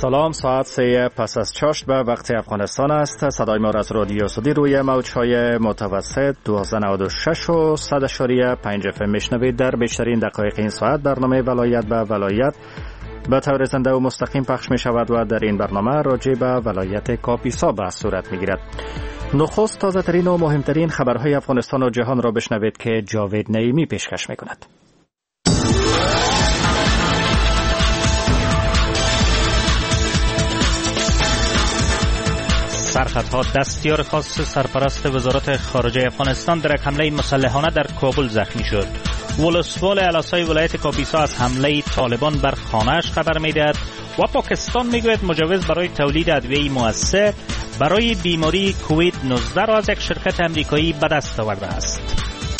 سلام، ساعت 3 پس از چاشت به وقت افغانستان است. صدای ما از رادیو سودی روی موج‌های متوسط 1296 و 100.5 FM میشنوید. در بیشترین دقایق این ساعت برنامه ولایت به ولایت به طور زنده و مستقیم پخش می شود و در این برنامه راجع به ولایت کاپیسا به صورت می گیرد. نخست تازه ترین و مهمترین خبرهای افغانستان و جهان را بشنوید که جاوید نعیمی پیشکش می کند. سرخطها دستیار خاص سرپرست وزارت خارجه افغانستان در یک حمله مسلحانه در کابل زخمی شد. ولسوالی علاسای ولایت کاپیسا از حمله طالبان بر خانه‌اش خبر می‌دهد و پاکستان میگوید مجوز برای تولید ادویه مؤثر برای بیماری کووید 19 را از یک شرکت امریکایی به دست آورده است.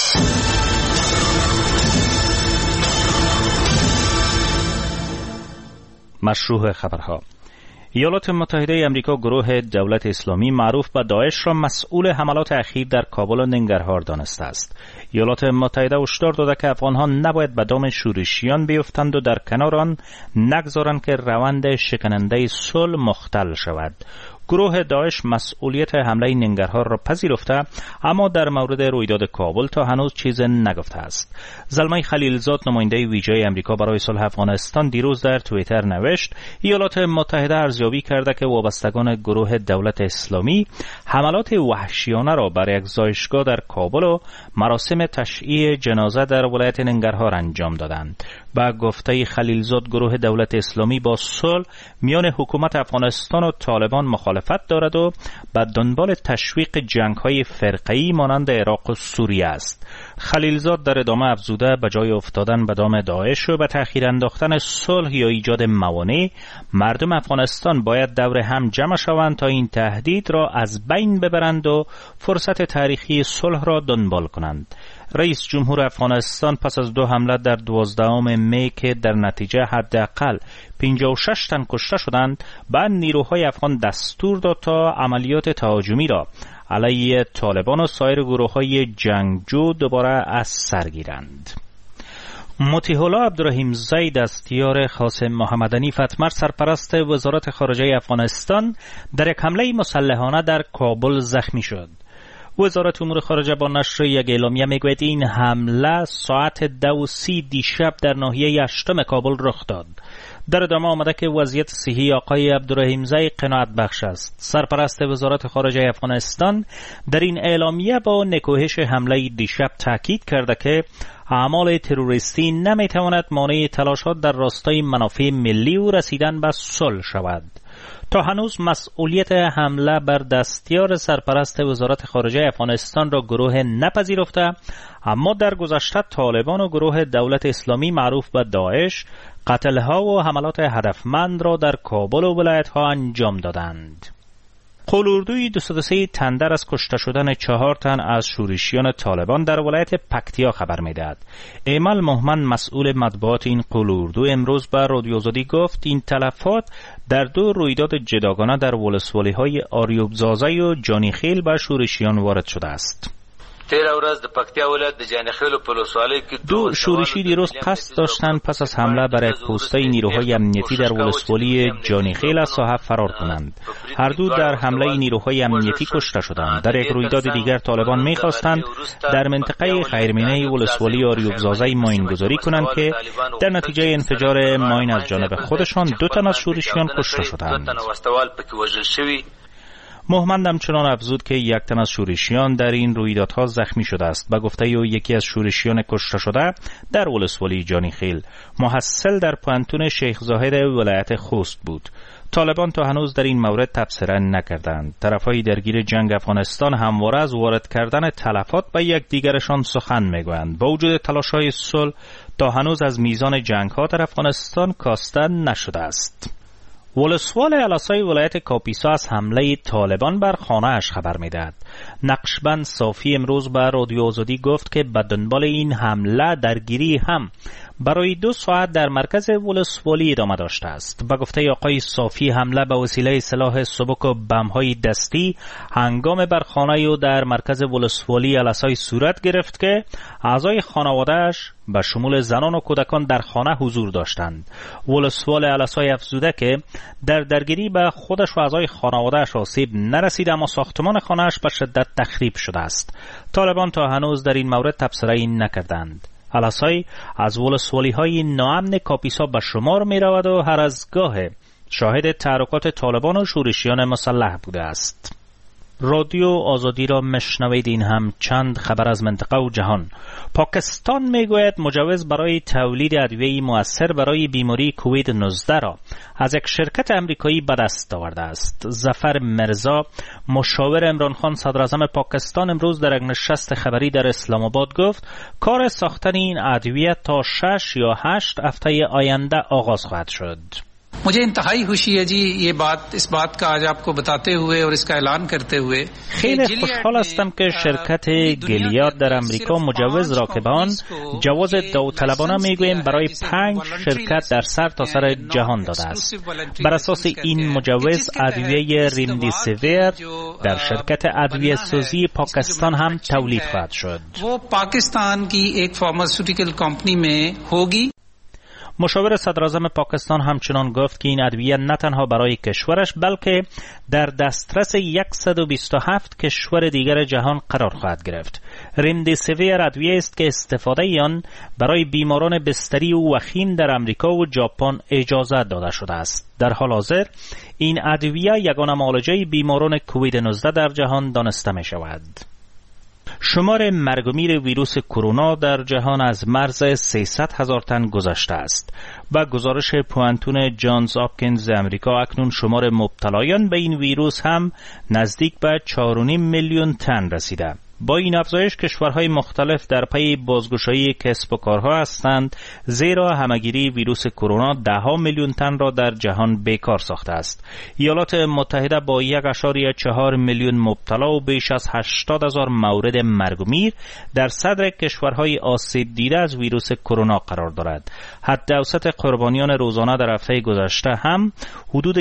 مشروع خبرها: ایالات متحده امریکا گروه دولت اسلامی معروف به داعش را مسئول حملات اخیر در کابل و ننگرهار دانسته است. ایالات متحده هشدار داده که افغان‌ها نباید به دام شورشیان بیفتند و در کنار آن نگذارند که روند شکننده صلح مختل شود. گروه داعش مسئولیت حمله ننگرهار را پذیرفته، اما در مورد رویداد کابل تا هنوز چیز نگفته است. زلمه خلیلزاد، نماینده ویژه امریکا برای صلح افغانستان، دیروز در توییتر نوشت ایالات متحده ارزیابی کرده که وابستگان گروه دولت اسلامی حملات وحشیانه را بر یک زایشگاه در کابل و مراسم تشییع جنازه در ولایت ننگرهار انجام دادند. با گفته خلیلزاد، گروه دولت اسلامی با صلح میان حکومت افغانستان و طالبان مخالفت دارد و به دنبال تشویق جنگ‌های فرقه‌ای مانند عراق و سوریه است. خلیلزاد در ادامه افزوده به جای افتادن به دام داعش و به تأخیر انداختن صلح یا ایجاد موانع، مردم افغانستان باید دور هم جمع شوند تا این تهدید را از بین ببرند و فرصت تاریخی صلح را دنبال کنند. رئیس جمهور افغانستان پس از 2 حمله در 12 می که در نتیجه حداقل 56 تن کشته شدند، به نیروهای افغان دستور داد تا عملیات تهاجمی را علیه طالبان و سایر گروه‌های جنگجو دوباره از سر گیرند. مطیع الله عبدالرحیم زی، دستیار خاص محمد حنیف اتمر، سرپرست وزارت خارجه افغانستان، در یک حمله مسلحانه در کابل زخمی شد. وزارت امور خارجه با نشر یک اعلامیه میگوید این حمله ساعت 2:30 دیشب در ناحیه 8 کابل رخ داد. در ادامه آمده که وضعیت صحی آقای عبدالرحیم زی قناعت بخش است. سرپرست وزارت خارجه افغانستان در این اعلامیه با نکوهش حمله دیشب تاکید کرده که اعمال تروریستی نمیتواند مانع تلاشات در راستای منافع ملی و رسیدن به صلح شود. تا هنوز مسئولیت حمله بر دستیار سرپرست وزارت خارجه افغانستان را گروه نپذیرفته، اما در گذشته طالبان و گروه دولت اسلامی معروف به داعش قتل‌ها و حملات هدفمند را در کابل و ولایت‌ها انجام دادند. قولوردوی 203 تندر از کشته شدن 4 تن از شورشیان طالبان در ولایت پکتیا خبر می‌دهد. ایمل محمد، مسئول مطبوعات این قولوردو، امروز به رادیو آزادی گفت این تلفات در 2 رویداد جداگانه در ولسوالی‌های آریوب زازه و جانیخیل به شورشیان وارد شده است. 2 شورشی دیروز قصد داشتند پس از حمله بر یک پوسته نیروهای امنیتی در ولسوالی جانیخیل از ساحه فرار کنند. هر دو در حمله نیروهای امنیتی کشته شدند. در یک رویداد دیگر طالبان می‌خواستند در منطقه خیرمینه ولسوالی آریوب زازه ماینگذاری کنند که در نتیجه انفجار ماین از جانب خودشان 2 تن از شورشیان کشته شدند. محمد همچنان افزود که 1 تن از شورشیان در این رویدادها زخمی شده است. به گفته او یکی از شورشیان کشته شده در ولسوالی جانیخیل محصل در پانتون شیخ زاهد ولایت خوست بود. طالبان تا هنوز در این مورد تبصره نکردند. طرفهای درگیر جنگ افغانستان همواره از وارد کردن تلفات به یکدیگرشان سخن میگویند. با وجود تلاش‌های صلح تا هنوز از میزان جنگ‌ها در افغانستان کاسته نشده است. ولسوال علاسای ولایت کاپیسا از حمله طالبان بر خانه‌اش خبر می‌دهد. نقشبند صافی امروز به رادیو آزادی گفت که به دنبال این حمله درگیری هم برای 2 ساعت در مرکز ولسوالی ادامه داشته است. به گفته آقای صافی حمله به وسیله سلاح سبک و بم‌های دستی هنگام بر خانه او در مرکز ولسوالی الاسای صورت گرفت که اعضای خانواده‌اش به شمول زنان و کودکان در خانه حضور داشتند. ولسوال الاسای افزوده که در درگیری به خودش و اعضای خانواده‌اش آسیب نرسید، اما ساختمان خانه‌اش به شدت تخریب شده است. طالبان تا هنوز در این مورد تبصره‌ای نکردند. الاسای از ولسوالی‌های ناامن کاپیسا به شمار می رود و هر از گاه شاهد تحرکات طالبان و شورشیان مسلح بوده است. رادیو آزادی را مشنوید. این هم چند خبر از منطقه و جهان. پاکستان میگوید مجوز برای تولید ادویه‌ای مؤثر برای بیماری کووید 19 را از یک شرکت امریکایی به دست آورده است. ظفر مرزا مشاور عمران خان صدراعظم پاکستان امروز در یک نشست خبری در اسلام آباد گفت کار ساختن این ادویه تا 6 یا 8 هفته آینده آغاز خواهد شد. मुझे इंतहाई खुशी है जी ये बात इस बात का आज आपको बताते हुए और इसका ऐलान करते हुए خیلی خوشحال هستم که شرکت گلیاد در امریکا مجوز را که به آن جواز داوطلبانه میگوییم برای 5 شرکت در سرتاسر جهان داده است. بر اساس این مجوز ادویه ریمدیسیویر در شرکت ادویه سازی پاکستان هم تولید خواهد شد. वो पाकिस्तान की एक फार्मास्यूटिकल कंपनी में होगी. مشاور صدراعظم پاکستان همچنان گفت که این ادویه نه تنها برای کشورش بلکه در دسترس 127 کشور دیگر جهان قرار خواهد گرفت. ریمدیسیویر ادویه است که استفاده آن برای بیماران بستری و وخیم در امریکا و ژاپن اجازه داده شده است. در حال حاضر این ادویه یگانه معالجه بیماران کووید 19 در جهان دانسته می شود. شمار مرگ و میر ویروس کرونا در جهان از مرز 300,000 تن گذشته است. با گزارش پوانتون جانز هاپکینز امریکا اکنون شمار مبتلایان به این ویروس هم نزدیک به 4.5 میلیون تن رسیده. با این افزایش کشورهای مختلف در پی بازگشایی کسب و کارها هستند، زیرا همهگیری ویروس کرونا 10 میلیون تن را در جهان بیکار ساخته است. ایالات متحده با 1.4 میلیون مبتلا و بیش از 80,000 مورد مرگ و میر در صدر کشورهای آسیب دیده از ویروس کرونا قرار دارد. حد اوسط قربانیان روزانه در هفته گذشته هم حدود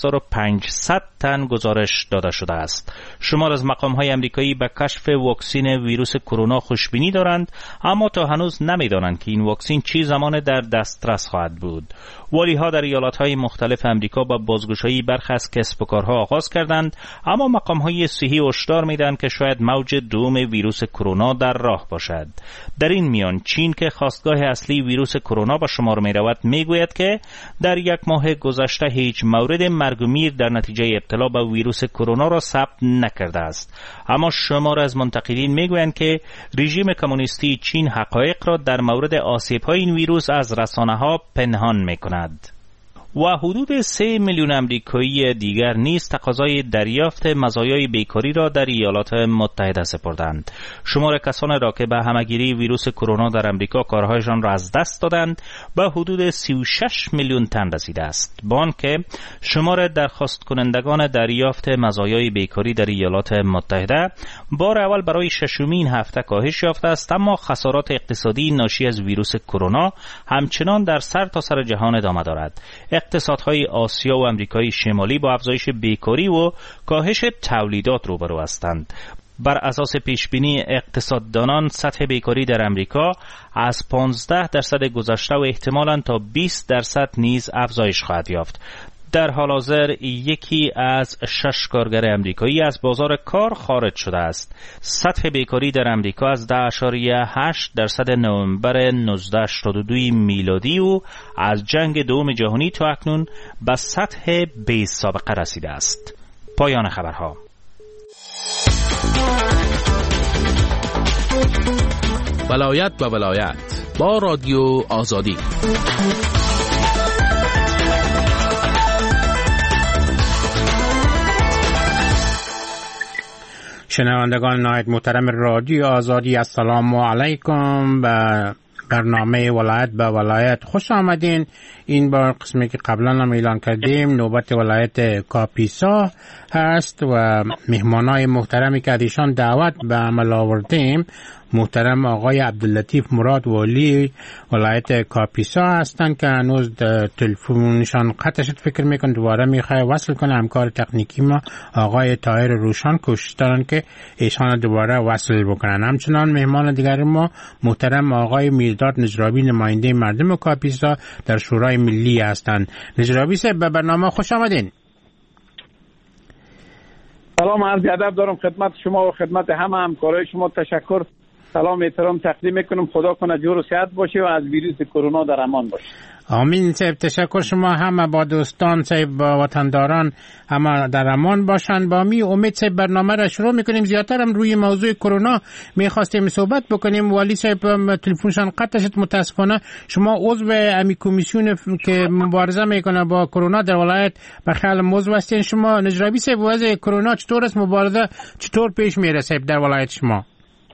1500 تن گزارش داده شده است. شمار از مقام‌های آمریکایی به کشف واکسن ویروس کرونا خوشبینی دارند، اما تا هنوز نمی‌دانند که این واکسن چه زمان در دسترس خواهد بود. والی‌ها در ایالت‌های مختلف آمریکا با بازگشایی برخی از کسب و کارها آغاز کردند، اما مقام‌های صحی هشدار می‌دهند که شاید موج دوم ویروس کرونا در راه باشد. در این میان چین که خاستگاه اصلی ویروس کرونا به شمار می‌رود می‌گوید که در 1 ماه گذشته هیچ مورد مرگ و میر در نتیجه ابتلا به ویروس کرونا را ثبت نکرده است. اما شمار از منتقدین میگویند که رژیم کمونیستی چین حقایق را در مورد آسیب‌های این ویروس از رسانه‌ها پنهان می‌کند. و حدود 3 میلیون آمریکایی دیگر نیز تقاضای دریافت مزایای بیکاری را در ایالات متحده سپردند. شمار کسان را که به همهگیری ویروس کرونا در امریکا کارهایشان را از دست دادند به حدود 36 میلیون تن رسیده است. با آنکه شمار درخواست کنندگان دریافت مزایای بیکاری در ایالات متحده بار اول برای 6مین هفته کاهش یافته است، اما خسارات اقتصادی ناشی از ویروس کرونا همچنان در سرتاسر جهان ادامه دارد. اقتصادهای آسیا و امریکای شمالی با افزایش بیکاری و کاهش تولیدات روبرو هستند. بر اساس پیشبینی اقتصاددانان سطح بیکاری در امریکا از 15% گذشته و احتمالاً تا 20% نیز افزایش خواهد یافت. در حال حاضر 1 از 6 کارگر امریکایی از بازار کار خارج شده است. سطح بیکاری در امریکا از 10.8% نوامبر 1982 میلادی و از جنگ دوم جهانی تا اکنون به سطح بی سابقه رسیده است. پایان خبرها. ولایت و ولایت با رادیو آزادی. شنوندگان نهایت محترم رادیو آزادی، السلام علیکم. و برنامه ولایت به ولایت خوش آمدین. این بار قسمی که قبلا هم اعلان کردیم نوبت ولایت کاپیسا هست و مهمانای محترمی که ایشان دعوت به عمل آوردیم محترم آقای عبداللطیف مراد والی ولایت کاپیسا هستند که هنوز تلفنشان قطع شد. فکر میکن دوباره میخواه وصل کنه. همکار تکنیکی ما آقای طاهر روشان کوشش دارن که ایشان دوباره وصل بکنن. همچنان مهمان دیگر ما محترم آقای میرداد نجرابی نماینده مردم کاپیسا در شورای ملی هستند. نجرابی صاحب به برنامه خوش آمدین. سلام، عرض ادب دارم خدمت شما و خدمت همه همکارای شما. تشکر، سلام احترام تقدیم میکنم. خدا کنه جور و صحت باشه و از ویروس کرونا در امان باشه. آمین صاحب. تشکر. شما همه با دوستان صاحب با وطنداران همه در امان باشند. با می امید صاحب برنامه را شروع میکنیم. زیادتر هم روی موضوع کرونا میخواستیم صحبت بکنیم. والی صاحب تلفنشان قطع شد متاسفانه. شما عضو امی کمیسیون که مبارزه میکنه با کرونا در ولایت بخیال موضوع هستین. شما نجرابی صاحب وضع کرونا چطور است؟ مبارزه چطور پیش میره صاحب در ولایت شما؟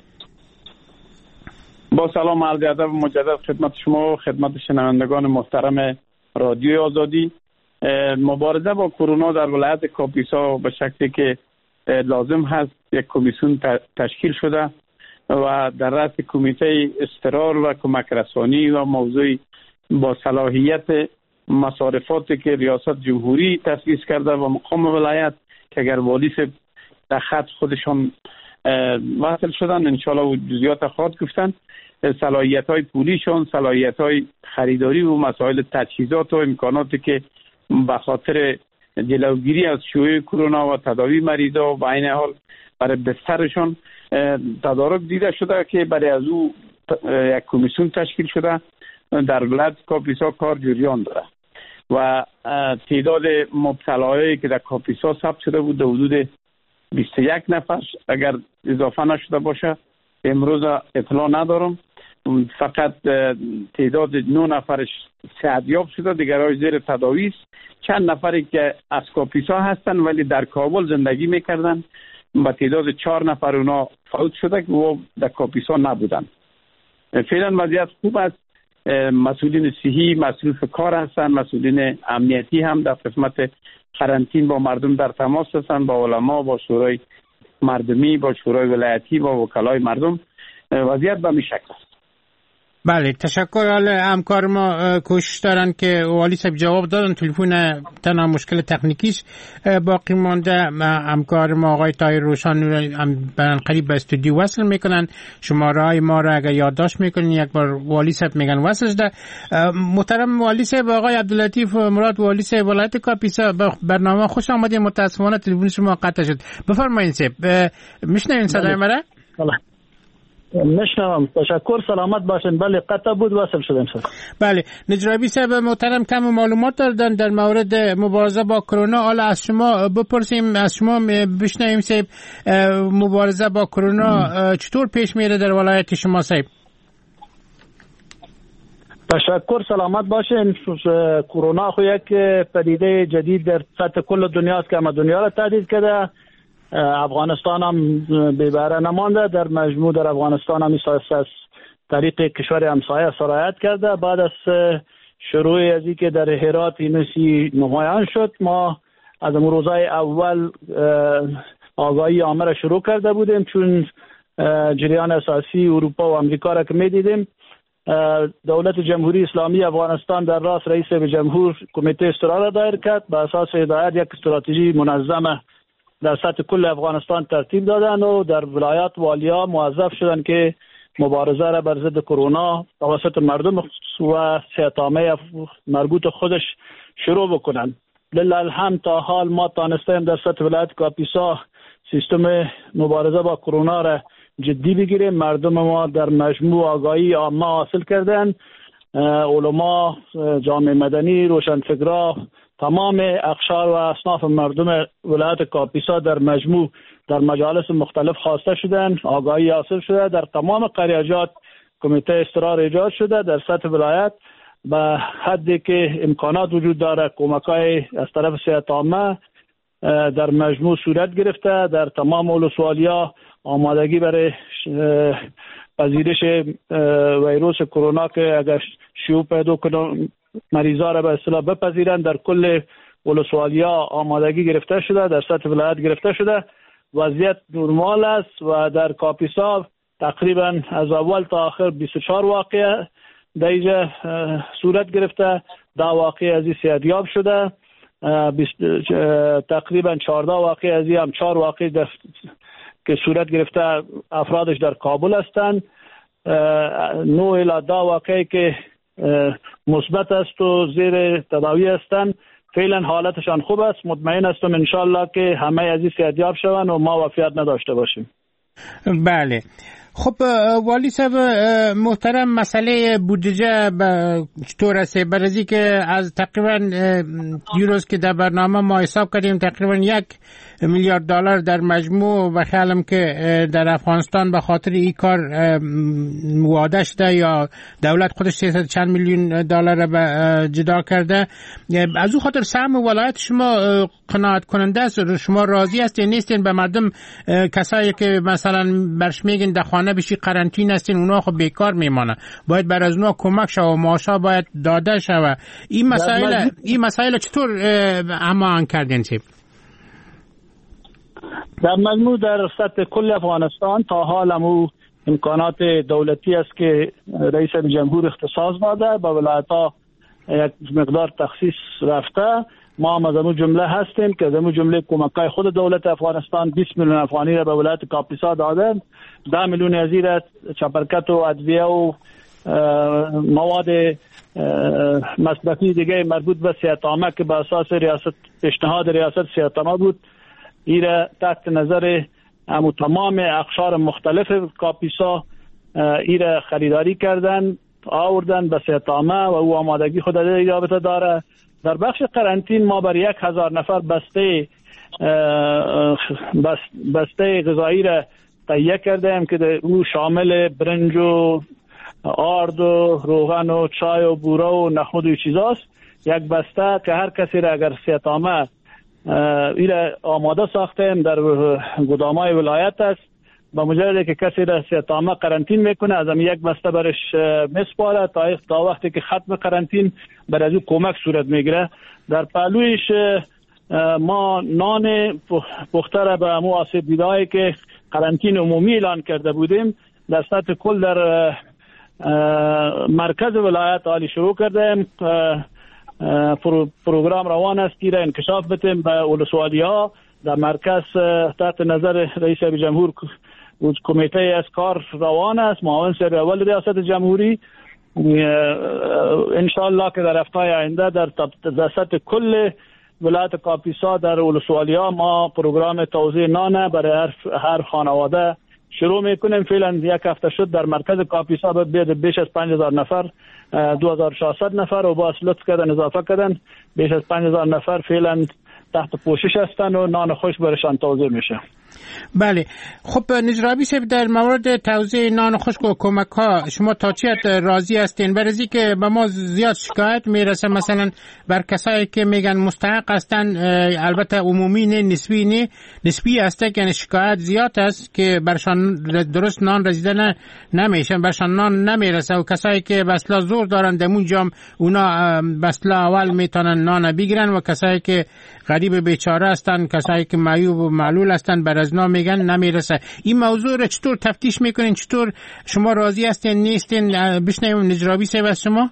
با سلام عرض ادب مجدد خدمت شما و خدمت شنوندگان محترم رادیو آزادی. مبارزه با کرونا در ولایت کاپیسا به شکلی که لازم هست یک کمیسیون تشکیل شده و در رأس کمیته استقرار و کمک رسانی و موضوع با صلاحیت مصارفاتی که ریاست جمهوری تأسیس کرده و مقام ولایت که اگر والی در خط خودشان وصل شدن انشالله و جزئیات خواهد گفتن. صلاحیت‌های پولیشون، صلاحیت‌های خریداری و مسائل تجهیزات و امکاناتی که به خاطر جلوگیری از شیوع کرونا و تداوی مریضا و به عین حال برای بسترشون تدارک دیده شده که برای از او یک کمیسیون تشکیل شده در ولایت کاپیسا کار جریان داره و تعداد مبتلایی که در کاپیسا ثبت شده بود در حدود 21 نفر اگر اضافه نشده باشه امروز اطلاع ندارم. فقط تعداد 9 نفرش صحتیاب شده، دیگرای زیر تداوی است. چند نفری که از کاپیسا هستن ولی در کابل زندگی میکردن با تعداد 4 نفر اونا فوت شده که او در کاپیسا نبودن. فعلا وضعیت خوب است. مسئولین صحی مصروف کار هستن، مسئولین امنیتی هم در قسمت قرنطین با مردم در تماس هستن، با علما، با شورای مردمی، با شورای ولایتی، با وکلای مردم. وضعیت به این شکل است. بله تشکر. همکار ما کوشش دارن که والی صاحب جواب دادن. تلفن تنها مشکل تکنیکیش باقی مانده. همکار ما آقای طاهر روشان برن قریب به استودیو وصل میکنن. شماره های ما را اگر یادداشت میکنین یک بار والی صاحب میگن وصل شده. محترم والی صاحب آقای عبداللطیف مراد والی صاحب ولایت کاپیسا برنامه خوش آمدید. متاسفانه تلفن شما قطع شد. بفرمایید صاحب. میشنوین صدای مرا؟ نشنوم. تشکر، سلامت باشین. بله قطع بود وصل شدم. بله نجرابی صاحب محترم کم معلومات دادن در مورد مبارزه با کرونا. حالا از شما بپرسیم، از شما بشنویم صاحب مبارزه با کرونا چطور پیش میره در ولایت شما صاحب؟ تشکر، سلامت باشین. کرونا خو یک پدیده جدید در سطح کل دنیا است که همه دنیا را تهدید کرده. افغانستان هم بی‌بهره نمانده. در مجموع در افغانستان هم از طریق کشور همسایه سرایت کرده. بعد از شروع از این که در هرات اینسی نمایان شد، ما از روزهای اول آگاهی عامه را شروع کرده بودیم، چون جریان اساسی اروپا و امریکا را که می‌دیدیم. دولت جمهوری اسلامی افغانستان در راست رئیس جمهور کمیته استقرار را دایر کرد. به اساس هدایت یک استراتژی منظمه در سطح کل افغانستان ترتیب دادن و در ولایات والیا موظف شدن که مبارزه را بر ضد کرونا توسط مردم و صحت‌عامه مربوط خودش شروع بکنن. لله الحمد تا حال ما تانستیم در سطح ولایت کاپیسا سیستم مبارزه با کرونا را جدی بگیریم. مردم ما در مجموع آگاهی عامه حاصل کردن. علما، جامعه مدنی، روشنفکرا، تمام اقشار و اصناف مردم ولایت کاپیسا در مجموع در مجالس مختلف خواسته شدند. آگاهی حاصل شده. در تمام قریجات کمیته استقرار ایجاد شده. در سطح ولایت به حدی که امکانات وجود داره کمک‌های از طرف صحت عامه در مجموع صورت گرفته. در تمام ولسوالی‌ها آمادگی برای پذیرش ویروس کرونا که اگر شیوع پیدا کنه مریضا را به اصطلاح بپذیرند در کل ولسوالی‌ها آمادگی گرفته شده، در سطح ولایت گرفته شده. وضعیت نرمال است و در کاپیسا تقریبا از اول تا آخر 24 واقعه در اینجا صورت گرفته. 10 واقعه از این صحتیاب شده. تقریبا 14 واقعه از این هم 4 واقعه که صورت گرفته افرادش در کابل هستند. 9 الی 10 واقعه که مثبت است و زیر تداوی هستند. فعلا حالتشان خوب است. مطمئن هستم انشالله که همه از این صحتیاب شوند و ما وفیات نداشته باشیم. بله. خب والی صاحب محترم، مسئله بودجه چطور است؟ برای که از تقریبا دیروز که در برنامه ما حساب کردیم تقریبا 1 میلیارد دلار در مجموع و خیالم که در افغانستان به خاطر این کار وعده شده یا دولت خودش 300 چند میلیون دلار جدا کرده. از او خاطر سهم ولایت شما قناعت کننده است؟ شما راضی هستین نیستین؟ به مردم کسایی که مثلا برش میگین در خانه بشی قرنطینه هستین اونا خب بیکار میمانه، باید بر از اونا کمک شود و معاشا باید داده شود. این مسائل چطور هماهنگ کردین؟ در مجموع در سطح کل افغانستان تا حال همو امکانات دولتی است که رئیس جمهور اختصاص داده، با ولایت‌ها یک مقدار تخصیص رفته. ما هم از همون جمله هستیم که از همون جمله کمک‌های خود دولت افغانستان 20 میلیون افغانی را به ولایت کاپیسا داده. 10 میلیون از این را چپرکت و ادویه و مواد مصرفی دیگه مربوط به صحت عامه که به اساس پیشنهاد ریاست صحت عامه بود، ایره تحت نظر تمام اقشار مختلف کاپیسا ایره خریداری کردن، آوردن به صحت عامه و او آمادگی خود رابطه داره. در بخش قرنطین ما بر 1000 نفر بسته غذایی را تهیه کردیم که او شامل برنج و آرد و روغن و چای و بوره و نخود و چیزاست. یک بسته که هر کسی را اگر صحت عامه ایره آماده ساختیم در گدامای ولایت است. با مجرد که کسی را صحت عامه قرنطین میکنه از هم یک بسته برش میسپاره تا وقتی که ختم قرنطین بر از او کمک صورت میگیره. در پهلویش ما نان پخته را به همو آسیب دیده‌ای که قرنطین عمومی اعلان کرده بودیم در سطح کل در مرکز ولایت حالی شروع کردیم. پروگرام روان است که را انکشاف بتیم به ولسوالی‌ها. در مرکز تحت نظر رئیس جمهور کمیته از کار روان است، معاون سر اول ریاست جمهوری. انشاءالله که در هفته آینده در سطح کل ولایت کاپیسا در ولسوالی‌ها ما پروگرام توزیع نان برای هر خانواده شروع میکنیم. فعلا یک هفته شد در مرکز کاپیسا بیش از 5000 نفر 2600 نفر و باز لطف کردن اضافه کردن بیش از 5000 نفر فعلا تحت پوشش هستن و نان خوش برشان توزیع میشه. بله. خب نجرابی صاحب، در مورد توزیع نان خشک و کمک ها شما تا چه حد راضی هستین؟ برای که به ما زیاد شکایت میرسه مثلا بر کسایی که میگن مستحق هستن، البته عمومی نه، نسبی هسته که شکایت زیاد است که برشان درست نان رسیده نمیشه، برشان نان نمیرسه و کسایی که بسلا زور دارن دمون جام اونا بسلا اول میتونن نان بگیرن و کسایی که غریب بیچاره هستن، کسایی که معیوب و معلول هستن بر از نام میگن نمیرسه. این موضوع رو چطور تفتیش میکنین؟ چطور شما راضی هستین نیستین؟ بشنویم نجرابی صاحب از شما.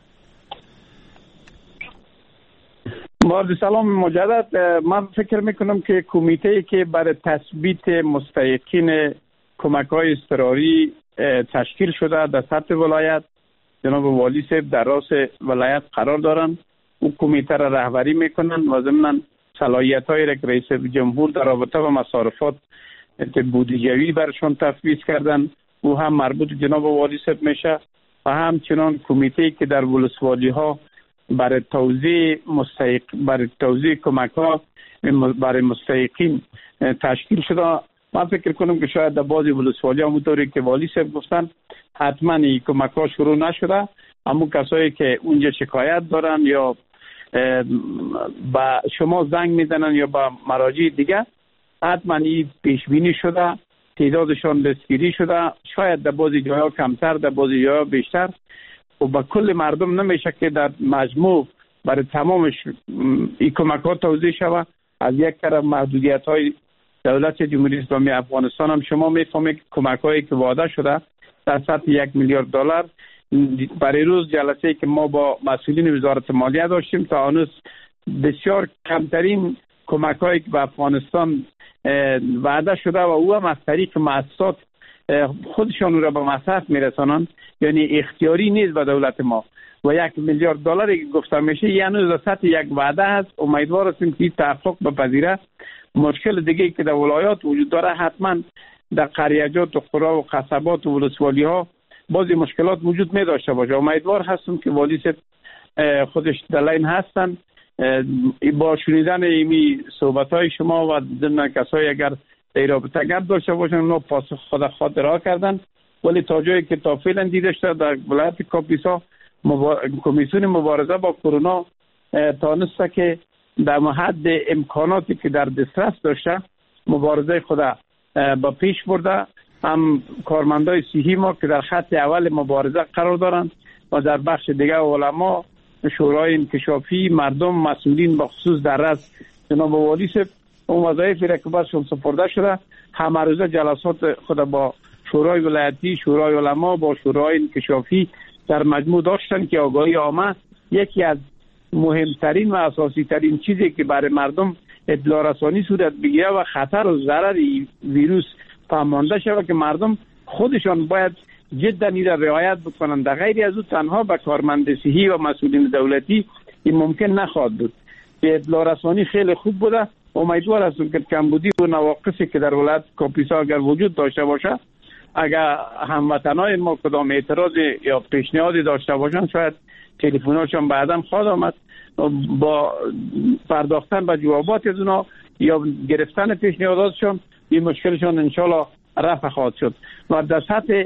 مورد سلام مجدد. من فکر میکنم که کمیته که برای تثبیت مستحقین کمک‌های اضطراری تشکیل شده در سطح ولایت، جناب والی صاحب در راس ولایت قرار دارن، اون کمیته را رهبری میکنن و ضمن صلاحیت‌هایی را که رئیس جمهور در رابطه با مصارفات بودجه‌ای برشان تفویض کردن او هم مربوط جناب والی صاحب میشه و همچنان کمیته که در ولسوالی‌ها برای توزیع کمک‌ها برای مستحقین تشکیل شده. من فکر کنم که شاید در بعضی ولسوالی‌ها همونطوری که والی صاحب گفتن حتما این کمک‌ها شروع نشده، اما کسایی که اونجا شکایت دارن یا با شما زنگ میزنن یا با مراجع دیگه، حتما این پیش بینی شده، تعدادشان دستگیری شده، شاید در بعضی جاها کمتر، در بعضی جاها بیشتر، و با کل مردم نمیشه که در مجموع برای تمامش این کمکات توزیع شود. از یک طرف محدودیت های دولت جمهوری اسلامی افغانستان هم شما میفهمید کمک هایی که وعده شده در سطح 1 میلیارد دلار. برای روز جلسه که ما با مسئولین وزارت مالیه داشتیم، تا هنوز بسیار کمترین کمک هایی که به افغانستان وعده شده و او هم از طریق مؤسسات خودشان را به مصرف میرسانند، یعنی اختیاری نیست به دولت ما. و 1 میلیارد دلاری که گفته میشه یعنی در سطح یک وعده هست. امیدوار هستیم که تحقق بپذیره. مشکل دیگه که در ولایات وجود داره، حتما در قریجات و قرا و قصبات و ولسوالی ها بعضی مشکلات وجود می داشته باشه. امیدوار هستم که والی خودش دلین هستن. با شنیدن ایمی صحبت های شما و ضمن کسایی اگر در رابطه گرد داشته باشن، اونا پاسخ خود را کردن، ولی تا جایی که تا فعلا دیده شده در ولایت کاپیسا کمیسیون مبارزه با کرونا تانسته که در حد امکاناتی که در دسترس داشته مبارزه خود با پیش برده. هم کارمندای صحی ما که در خط اول مبارزه قرار دارند و در بخش دیگه علما، شورای انکشافی، مردم، مسئولین با خصوص در رأس جناب والی صاحب اون وظایفی را که برشون سپرده شده، همه روزه جلسات خود با شورای ولایتی، شورای علما، با شورای انکشافی در مجموع داشتن که آگاهی عامه یکی از مهمترین و اساسی ترین چیزی که برای مردم اطلاع رسانی صورت بگیره و خطر و ضرر ویروس فهمانده شود که مردم خودشان باید جدا این را رعایت بکنند. در غیر از او تنها به کارمند صحی و مسئولین دولتی این ممکن نخواهد بود. اطلاع رسانی خیلی خوب بوده. امیدوار هستم که کمبودی و نواقصی که در ولایت کاپیسا اگر وجود داشته باشه، اگر هموطنای ما کدام اعتراض یا پیشنهادی داشته باشن، شاید تلفن‌هاشون بعداً خواهد آمد با پرداختن به جوابات از اونا یا گرفتن پیشنهاداتشون این مشکلشون انشالله رفع خواهد شد. و در سطح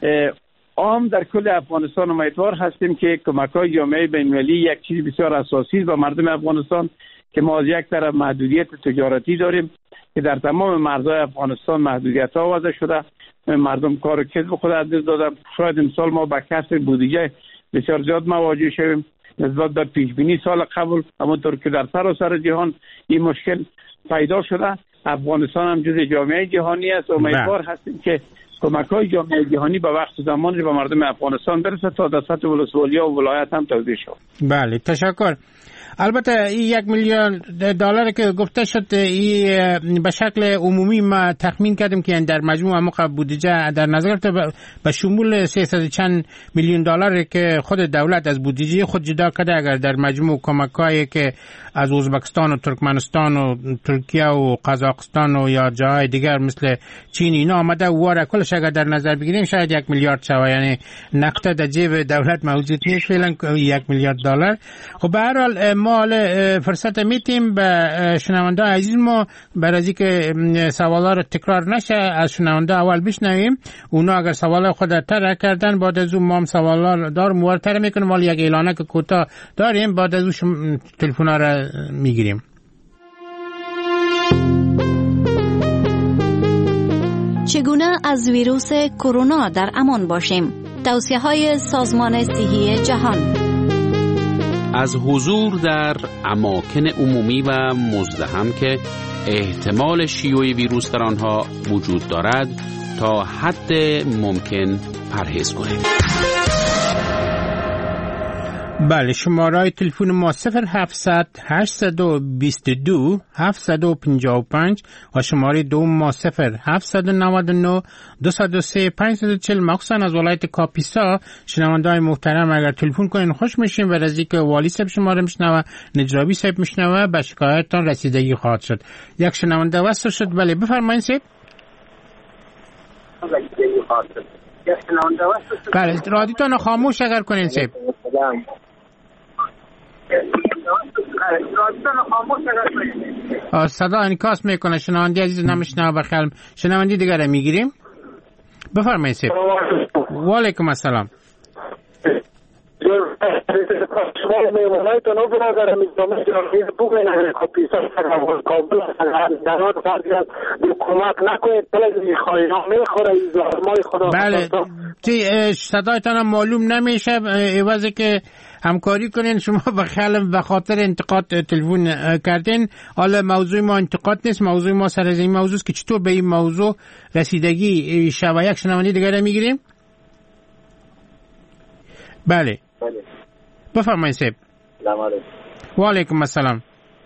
عام در کل افغانستان امیدوار هستیم که کمک‌های جامعه بین‌المللی یک چیز بسیار اساسی است به مردم افغانستان که ما از یک طرف محدودیت تجارتی داریم که در تمام مرزهای افغانستان محدودیت‌ها وضع شده، مردم کار کسب خود از دست دادن. شاید امسال ما با کسر بودجه بسیار زیاد مواجه شویم نسبت به پیش بینی سال قبل، همونطور که در سراسر جهان این مشکل پیدا شده. افغانستان هم جزء جامعه جهانی است. امیدوار هستیم که کمک‌های جامعه جهانی به وقت و زمانی به مردم افغانستان برسه تا در سطح ولسوالی‌ها و ولایت هم توزیع شود. بله، تشکر. البته این 1 میلیارد دلار که گفته شد این به شکل عمومی ما تخمین کردیم که در مجموع موقع بودجه در نظر گرفته به شمول 300 چند میلیون دلار که خود دولت از بودجه خود جدا کرده، اگر در مجموع کمک‌هایی که از ازبکستان و ترکمنستان و ترکیه و قزاقستان و یا جاهای دیگر مثل چین اینا آمده و کلش اگر در نظر بگیریم شاید 1 میلیارد شود، یعنی نقطه در جیب دولت موجود نیست فعلا 1 میلیارد دلار. خب به هر حال ما فرصت میتیم به شنونده عزیز ما برای از اینکه سوالا رو تکرار نشه از شنونده اول بشنویم، اونا اگر سوال خود تر کردن بعد از اون ما هم سوالا دار مورتر میکنیم، ولی یک اعلانه که کوتاه داریم بعد از اون تلفن‌ها رو میگیریم. چگونه از ویروس کرونا در امان باشیم؟ توصیه‌های سازمان صحی جهان. از حضور در اماکن عمومی و مزدحم که احتمال شیوع ویروس در آنها وجود دارد تا حد ممکن پرهیز کنید. بله، شماره تلفن ما 0700 822 755 و شماره دوم ما 0799 203 540. مخصوصا از ولایت کاپیسا شنونده‌های محترم اگر تلفن کنین خوش میشیم و از اینکه والی صاحب شما رو میشنوه، نجرابی صاحب میشنوه، به شکایتتان رسیدگی خواهد شد. یک شنونده وصل شد. بله بفرمایید صاحب. بله، رادیوتون خاموش اگر کنین صاحب. صدا انعکاس میکنه، شنونده عزیز نمیشنوه. بخیر شنونده دیگر رو میگیریم. بفرمایید صاحب. و علیکم السلام. شما میمونایتون رو برادر میتونم جامعه بگوین کاپیسا کابل درات فرضی از کمک نکنید بلد خواهی ها میخوره ظالمای خدا. بله صدایتان هم معلوم نمیشه، عوضی که همکاری کنین شما به خاطر انتقاد تلفن کردین. حالا موضوع ما انتقاد نیست، موضوع ما سر از این موضوع است که چطور به این موضوع رسیدگی شب. یک شنونده دیگر میگیریم. بله بفرمایید صاحب. سلام علیکم. و علیکم السلام.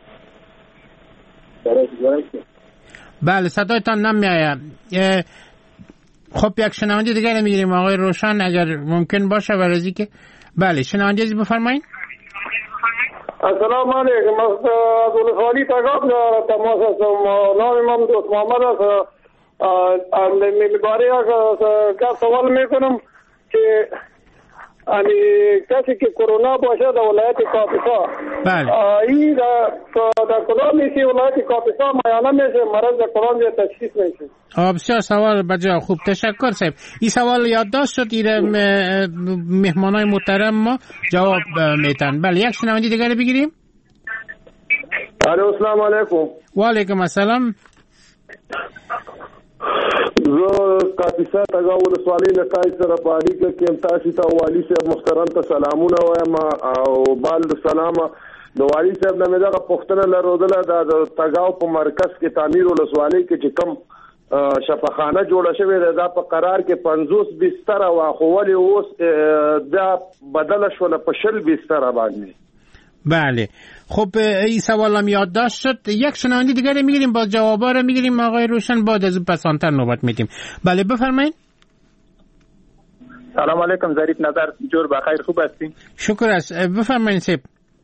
بله صدایتان نمیآید. خب یک شنونده دیگر میگیریم آقای روشن اگر ممکن باشه برای که. بله شنونده عزیز بفرمایید. السلام علیکم. از ولسوالی تگاب تماس هستم. نام من دوست محمد است. میباره که سوال میکنم که کسی که کرونا باشه در ولایت کاپیسا، بله این در کدام میشه ولایت کاپیسا معاینه میشه، مرض در کدام جای تشخیص میشه؟ بسیار سوال بجا خوب، تشکر صاحب. این سوال یادداشت شد، ایره مهمانای محترم ما جواب میتن. بله یک شنونده دیگر بگیریم. السلام علیکم. و علیکم السلام. زه کاپیسا تګاو ولسوالۍ له تاسو سره په اړیکه کې یم. تاسو ته والي صاحب محترم ته سلامونه وایم او بعد سلامه د والي صاحب نه مې دغه پوښتنه لرودله د تګاو په مرکز کې تعمیر ولسوالۍ کې چې کوم شفاخانه جوړه شوې ده دا په قرار کې 50 بستر واخولې اوس دا بدله شوله په 60 بستر باندې. بله خب این سوال هم یادداشت شد. یک شنونده دیگر میگیریم، با جوابا رو میگیریم آقای روشن، بعد از پس آنتر نوبت میدیم. بله بفرمایید. سلام علیکم. ظریف نظر جور بخیر، خوب هستین؟ شکر است. بفرمایید صاحب.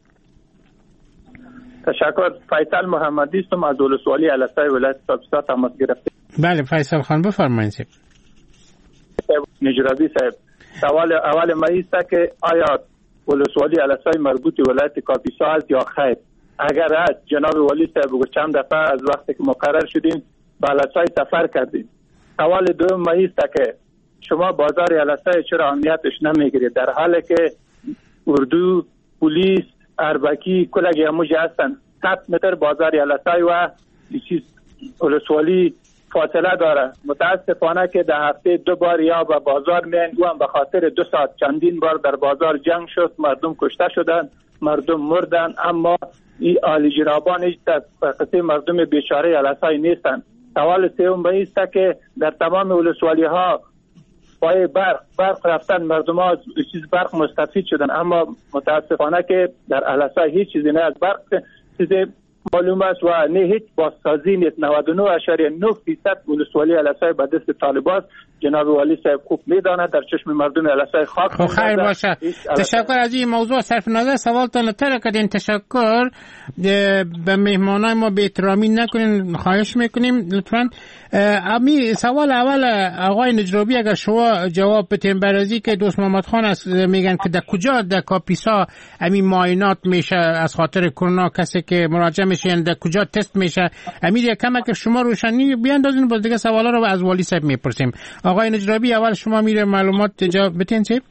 تشکر. فیصل محمدی هستم از ولسوالی الستای ولایت کاپیسا تماس گرفتم. بله فیصل خان بفرمایید صاحب. نجرابی صاحب، سوال اول ما است که آیا ولسوالی الستای مربوط ولایت کاپیسا است یا خیر؟ اگر است جناب والی صاحب چند دفعه از وقتی که مقرر شدیم به الستای سفر کردیم. سوال دوم ما است که شما بازار الستای چرا امنیتش نمیگیرید در حالی که اردو، پلیس، اربکی کلگی هموجه هستن. 7 متر بازار الستای و چیز ولسوالی فاصله داره. متاسفانه که در هفته 2 بار یا به بازار میان و هم به خاطر 2 ساعت چندین بار در بازار جنگ شد، مردم کشته شدن، مردم مردن، اما این عالی جنابان هیچ قصه مردم بیچاره الستای نیستن. سوال سوم به است که در تمام ولسوالی ها پای برق رفتن، مردم ها چیز برق مستفید شدن، اما متاسفانه که در الستای هیچ چیزی نه از برق چیزی معلوم است و نه هیچ بازسازی نیست. 99.9% ولسوالی الستای به دست طالبان. جناب والی صاحب خوب میداند، در چشم مردم الستای خاک. خیر باشه. تشکر از این موضوع. صرف نظر سوالتان تر کردین. تشکر. به مهمانای ما به احترامی نکنین، خواهش میکنیم لطفاً. امی سوال اول آقای نجرابی اگر شما جواب بدین برازی که دوست محمد خان است، میگن که در کجا در کاپیسا امی معاینات میشه از خاطر کرونا، کسی که مراجعه میشن در کجا تست میشه؟ امیر کمک که شما روشنی بیاندازین، باز دیگه سوالا رو از والی صاحب میپرسیم. آقای نجرابی اول شما میره معلومات جواب بدین صاحب.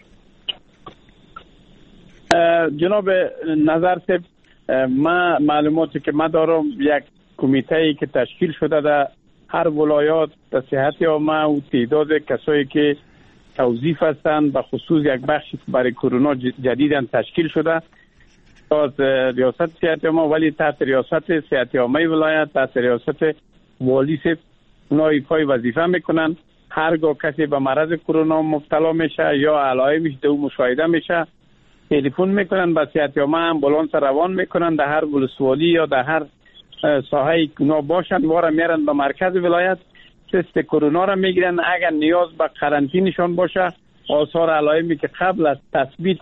جناب نظر صاحب، ما معلوماتی که ما دارم یک کمیته که تشکیل شده در هر ولایات در صحت عامه و تعداد کسایی که توظیف هستند به خصوص یک بخشی برای کرونا جدیداً تشکیل شده از ریاست صحت عامه، ولی تحت ریاست صحت عامه ولایت، تحت ریاست والی صاحب اونا ایفای وظیفه میکنن. هرگاه کسی به مرض کرونا مبتلا میشه یا علائمش دو مشاهده میشه، تلفن میکنن به صحت عامه، امبولانس روان میکنن در هر ولسوالی یا در هر ساحه اونا باشن، ما را میارن به مرکز ولایت، تست کرونا را میگیرن. اگر نیاز به قرنطینشان باشه، آثار علائمی که قبل از تثبیت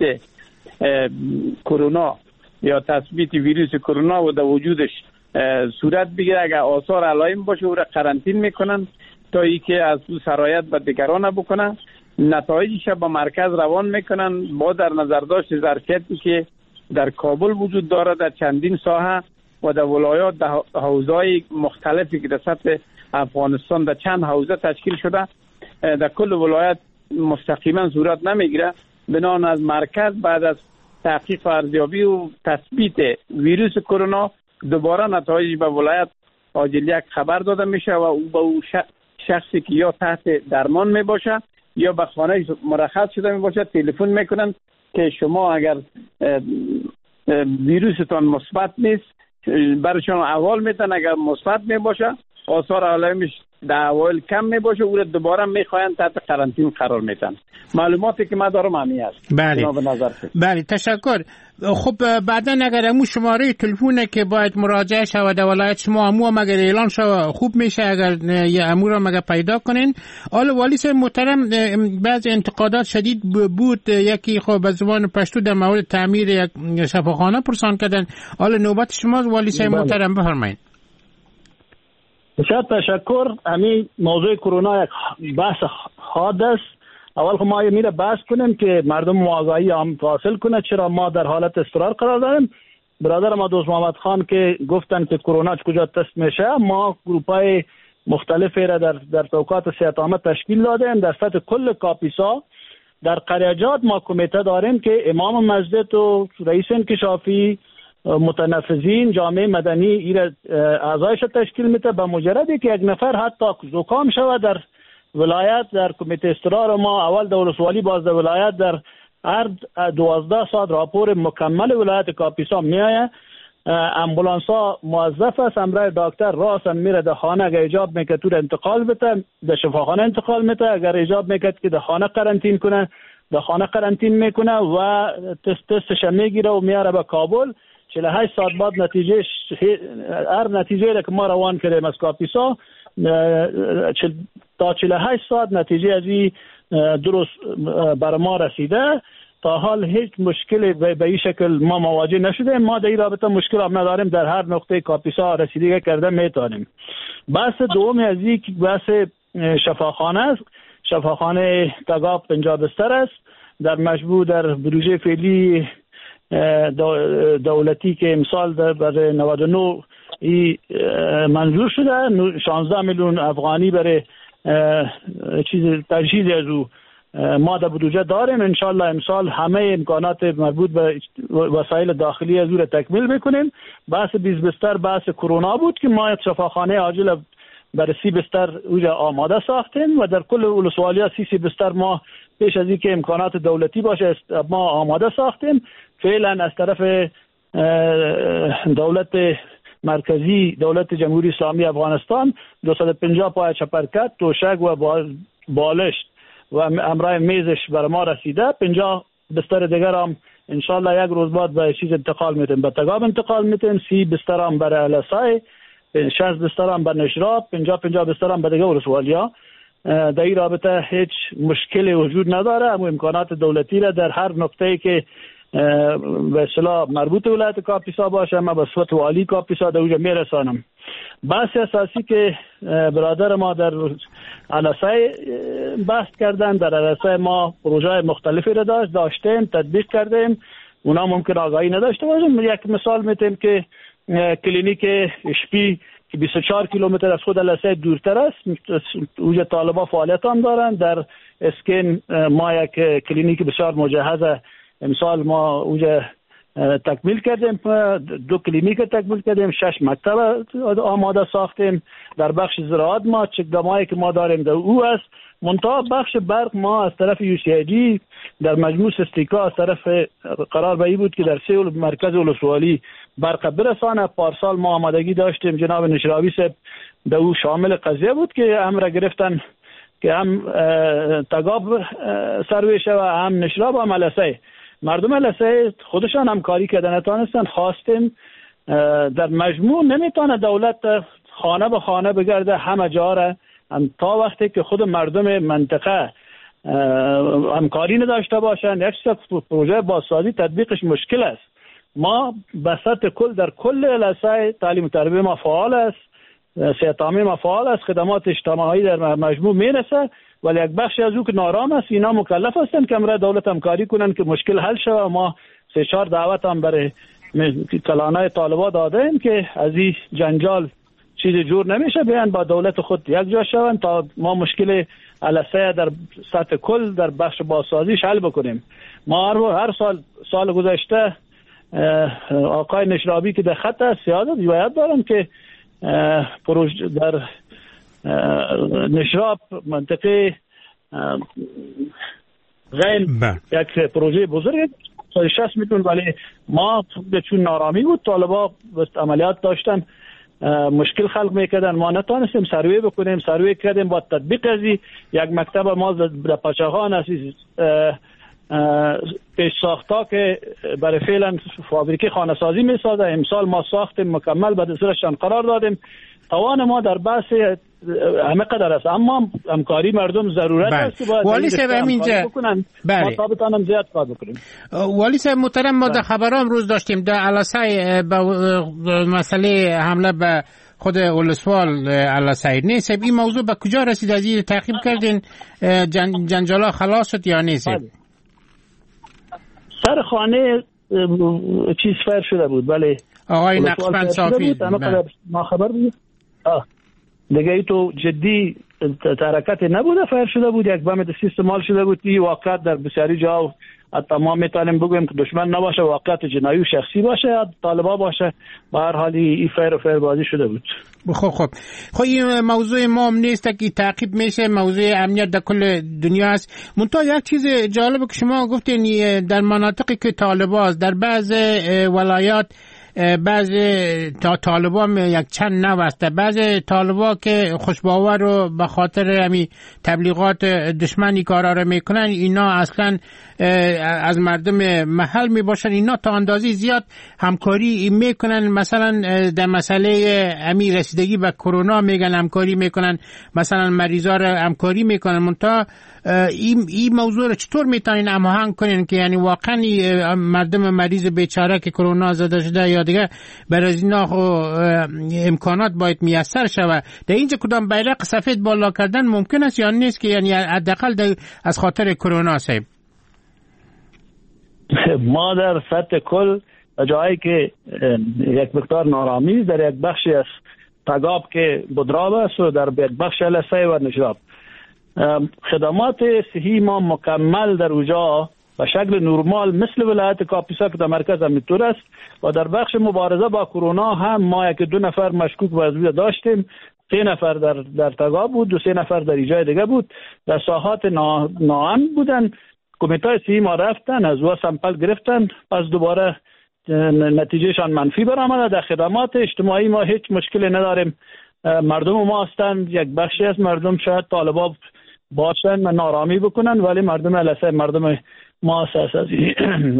کرونا یا تثبیت ویروس کرونا و در وجودش صورت بگیره، اگر آثار علائم باشه او را قرنطین میکنن تا اینکه از او سرایت به دیگران بکنه. نتایجش به مرکز روان میکنن با در نظر داشت ظرفیتی که در کابل وجود داره، در چندین ساحه و در ولایات، در حوزه‌های مختلفی که در سطح افغانستان در چند حوزه تشکیل شده، در کل ولایت مستقیما صورت نمیگیره. بنان از مرکز بعد از تحقیق و ارزیابی و تثبیت ویروس کرونا دوباره نتایج به ولایت عاجلیک خبر داده میشه و او به او شخصی که یا تحت درمان می باشه یا به خانه مرخص شده می باشه تلفن میکنن که شما اگر ویروستان مثبت نیست برایشان احوال میتن، اگر مثبت می باشه آثار علائمش در اوایل کم می باشه او را دوباره میخواین تحت قرنطینه قرار میتن. معلوماتی که ما دارم همین است. بله تشکر. خب بعدا اگر امو شماره تلفونه که باید مراجعه شود در ولایت شما امو هم اگر اعلان شود خوب میشه اگر امو را مگه پیدا کنین. حالا والی صاحب محترم بعض انتقادات شدید بود، یکی خب به زبان پشتو در مورد تعمیر یک شفاخانه پرسان کردن. حالا نوبت شما والی صاحب محترم بفرمایید. بسیار تشکر. همین موضوع کرونا یک بحث حاد است. اول خب ما میره بحث کنیم که مردم آگاهی هم حاصل کنه چرا ما در حالت اضطرار قرار داریم. برادر ما دوست محمد خان که گفتن که کرونا کجا تست میشه، ما گروپای مختلفی را در توقعات صحت عامه تشکیل دادیم. در سطح کل کاپیسا در قریجات ما کمیته داریم که امام مسجد و رئیس انکشافی متنفذین جامعه مدنی ایره اعضایش تشکیل میده. به مجردی که یک نفر حتی زکام شود در ولایت در کمیته اضطرار ما اول در ولسوالی باز در ولایت در هر 12 ساعت راپور مکمل ولایت کاپیسا میایه. امبولانس ها موظف است امرای دکتر راسن میره در خانه، اگر ایجاب میکرد تو انتقال بده در شفاخانه انتقال میده، اگر ایجاب میکرد که در خانه قرنطین کنه در خانه قرنطین میکنه و تستش میگیره و میاره به کابل. 48 ساعت بعد نتیجه هر نتیجه را که ما روان کردیم از کاپیسا تا 48 ساعت نتیجه از این درست بر ما رسیده. تا حال هیچ مشکلی به این شکل ما مواجه نشده. ما در این رابطه مشکل هم نداریم، در هر نقطه کاپیسا رسیدگی کرده میتونیم. بحث دومی از این بحث شفاخانه است. شفاخانه تگاب 50 بستر است. در مجموع در بروژه فعلی دولتی که امسال برای 99 منظور شده 16 میلیون افغانی برای تجهیز از او ما در بودجه داریم. انشالله امسال همه امکانات مربوط به وسایل داخلی از او را تکمیل میکنیم. بحث 20 بستر بحث کرونا بود که ما شفاخانه عاجل برای 30 بستر اوجا آماده ساختیم و در کل ولسوالی 30 بستر ما پیش از اینکه امکانات دولتی باشه ما آماده ساختیم. فعلا از طرف دولت مرکزی دولت جمهوری اسلامی افغانستان 250 پای چپرکت توشک و بالشت و امرای میزش بر ما رسیده. 50 بستر دیگر هم انشالله یک روز بعد به چیز انتقال میتیم، به تگاب انتقال میتیم. 30 بستر هم برای الاسای، 60 بستر هم به نشراب، 50 بستر هم به دیگر ولسوالیا. در این رابطه هیچ مشکلی وجود نداره. اما امکانات دولتی را در هر نقطه‌ای که به اصطلاح مربوط ولایت کاپیسا باشه ما به صورت والی کاپیسا در اونجا میرسانم. بحث اساسی که برادر ما در علسای بحث کردن، در علسای ما پروژه مختلفی را داشتیم تطبیق کردیم. اونا ممکن آگاهی نداشته باشیم. یک مثال میتیم که کلینیک اشپی که 24 کیلومتر از خود علسای دورتر است، اونجا طالبا فعالیت هم دارن. در اسکن ما یک کلینیک بسیار مجهز امسال ما اونجا تکمیل کردیم، 2 کلینیک تکمیل کردیم، 6 مکتب آماده ساختیم. در بخش زراعت ما چکدامایی که ما داریم در او است. منتها بخش برق ما از طرف UCID در مجموع سستیکا از طرف قرار به این بود که در 3 مرکز ولسوالی برق برسانه. پارسال ما آمادگی داشتیم، جناب نشراوی صاحب در او شامل قضیه بود که امر گرفتن که هم تگاب سرویشه و هم نشراب هم علسه. مردم علسه خودشان همکاری کردن نتانستن. خواستیم در مجموع نمیتونه دولت خانه به خانه بگرده همه جا را، تا وقتی که خود مردم منطقه همکاری نداشته باشن یک پروژه بازسازی تطبیقش مشکل است. ما به سطح کل در کل علسه تعلیم و تربیت ما فعال است، صحت عامه ما فعال است، خدمات اجتماعی در مجموع میرسه، ولی یک بخشی از او که نارام است اینا مکلف هستند که امر دولت همکاری کنن که مشکل حل شود. ما 3-4 دعوت هم برای کلانای طالبا دادیم که از این جنجال چیز جور نمیشه بیان با دولت خود یک جا شوند تا ما مشکل علسه در سطح کل در بخش بازسازیش حل بکنیم. ما هر سال گذشته آقای نشرابی که در خط است یاد دارم که پروژه در نشراب منطقه غین یک پروژه بزرگ 60 میلیون، ولی ما چون نارامی بود طالبا عملیات داشتن مشکل خلق میکردن، ما نتونستیم سروی بکنیم. سروی کردیم با تطبیق ازی یک مکتب ما در پاچاخان اساس پیش ساختا که برای فعلا فابریکه خانه سازی میسازه. امسال ما ساختیم مکمل به دسترشان قرار دادیم. توان ما در بحث همه قدر است، اما همکاری مردم ضرورت است. والی صاحب همینجا ما تابتان هم زیاد کار بکنیم. والی صاحب محترم، ما در خبرام روز داشتیم در علاسای مسئله حمله به خود اولسوال علاسای نیست. این موضوع به کجا رسید؟ از این تعقیب کردین جنجالا خلاص شد یا نیست؟ سر خانه چیز فر شده بود، ولی آقای نقشبند صافی ما خبر بود دیگه ای تو جدی حرکت نبوده، فر شده بود، یک بم دستی استعمال شده بود. این واقعیت در بسیاری جا حتی ما میتونیم بگویم که دشمن نباشه، واقعیت جنایی و شخصی باشه یا طالبا باشه، به هر حال این فر بازی شده بود. خب این موضوع ما هم نیست که تعقیب میشه، موضوع امنیت در کل دنیا است. منتها یک چیز جالب که شما گفتین در مناطقی که طالباست در بعض ولایات بعضی طالبا یک چند نو است، بعضی طالبا که خوشباور و به خاطر همین تبلیغات دشمنی کارا رو میکنن، اینا اصلا از مردم محل میباشن. اینا تا اندازی زیاد همکاری میکنن، مثلا در مسئله همین رسیدگی به کرونا میگن همکاری میکنن، مثلا مریضا رو همکاری میکنن. منتها این موضوع رو چطور میتونین هماهنگ کنین که یعنی واقعا مردم مریض بیچاره که کرونا زده شده یا دیگه برای از اینا امکانات باید میسر شود؟ در اینجا کدام بیرق سفید بالا کردن ممکن است یا نیست که یعنی حداقل از خاطر کرونا صاحب؟ ما در سطح کل جایی که یک مقدار نارامی در یک بخشی از تگاب که بدراب است و در یک بخش علسه و نجراب خدمات صحی ما مکمل در اونجا به شکل نرمال مثل ولایت کاپیسا که در مرکز همینطور است. و در بخش مبارزه با کرونا هم ما یک 2 نفر مشکوک وضعی داشتیم، 3 نفر در تگاب بود و 3 نفر در جای دیگه بود. در ساحات ناامن بودن، کمیته صحی ما رفتن از او سامپل گرفتن، پس دوباره نتیجهشان منفی برآمد. در خدمات اجتماعی ما هیچ مشکلی نداریم. مردم ما هستند، یک بخشی از مردم شاید طالبا باشن و نارامی بکنن، ولی مردم علسه مردم ما اساسی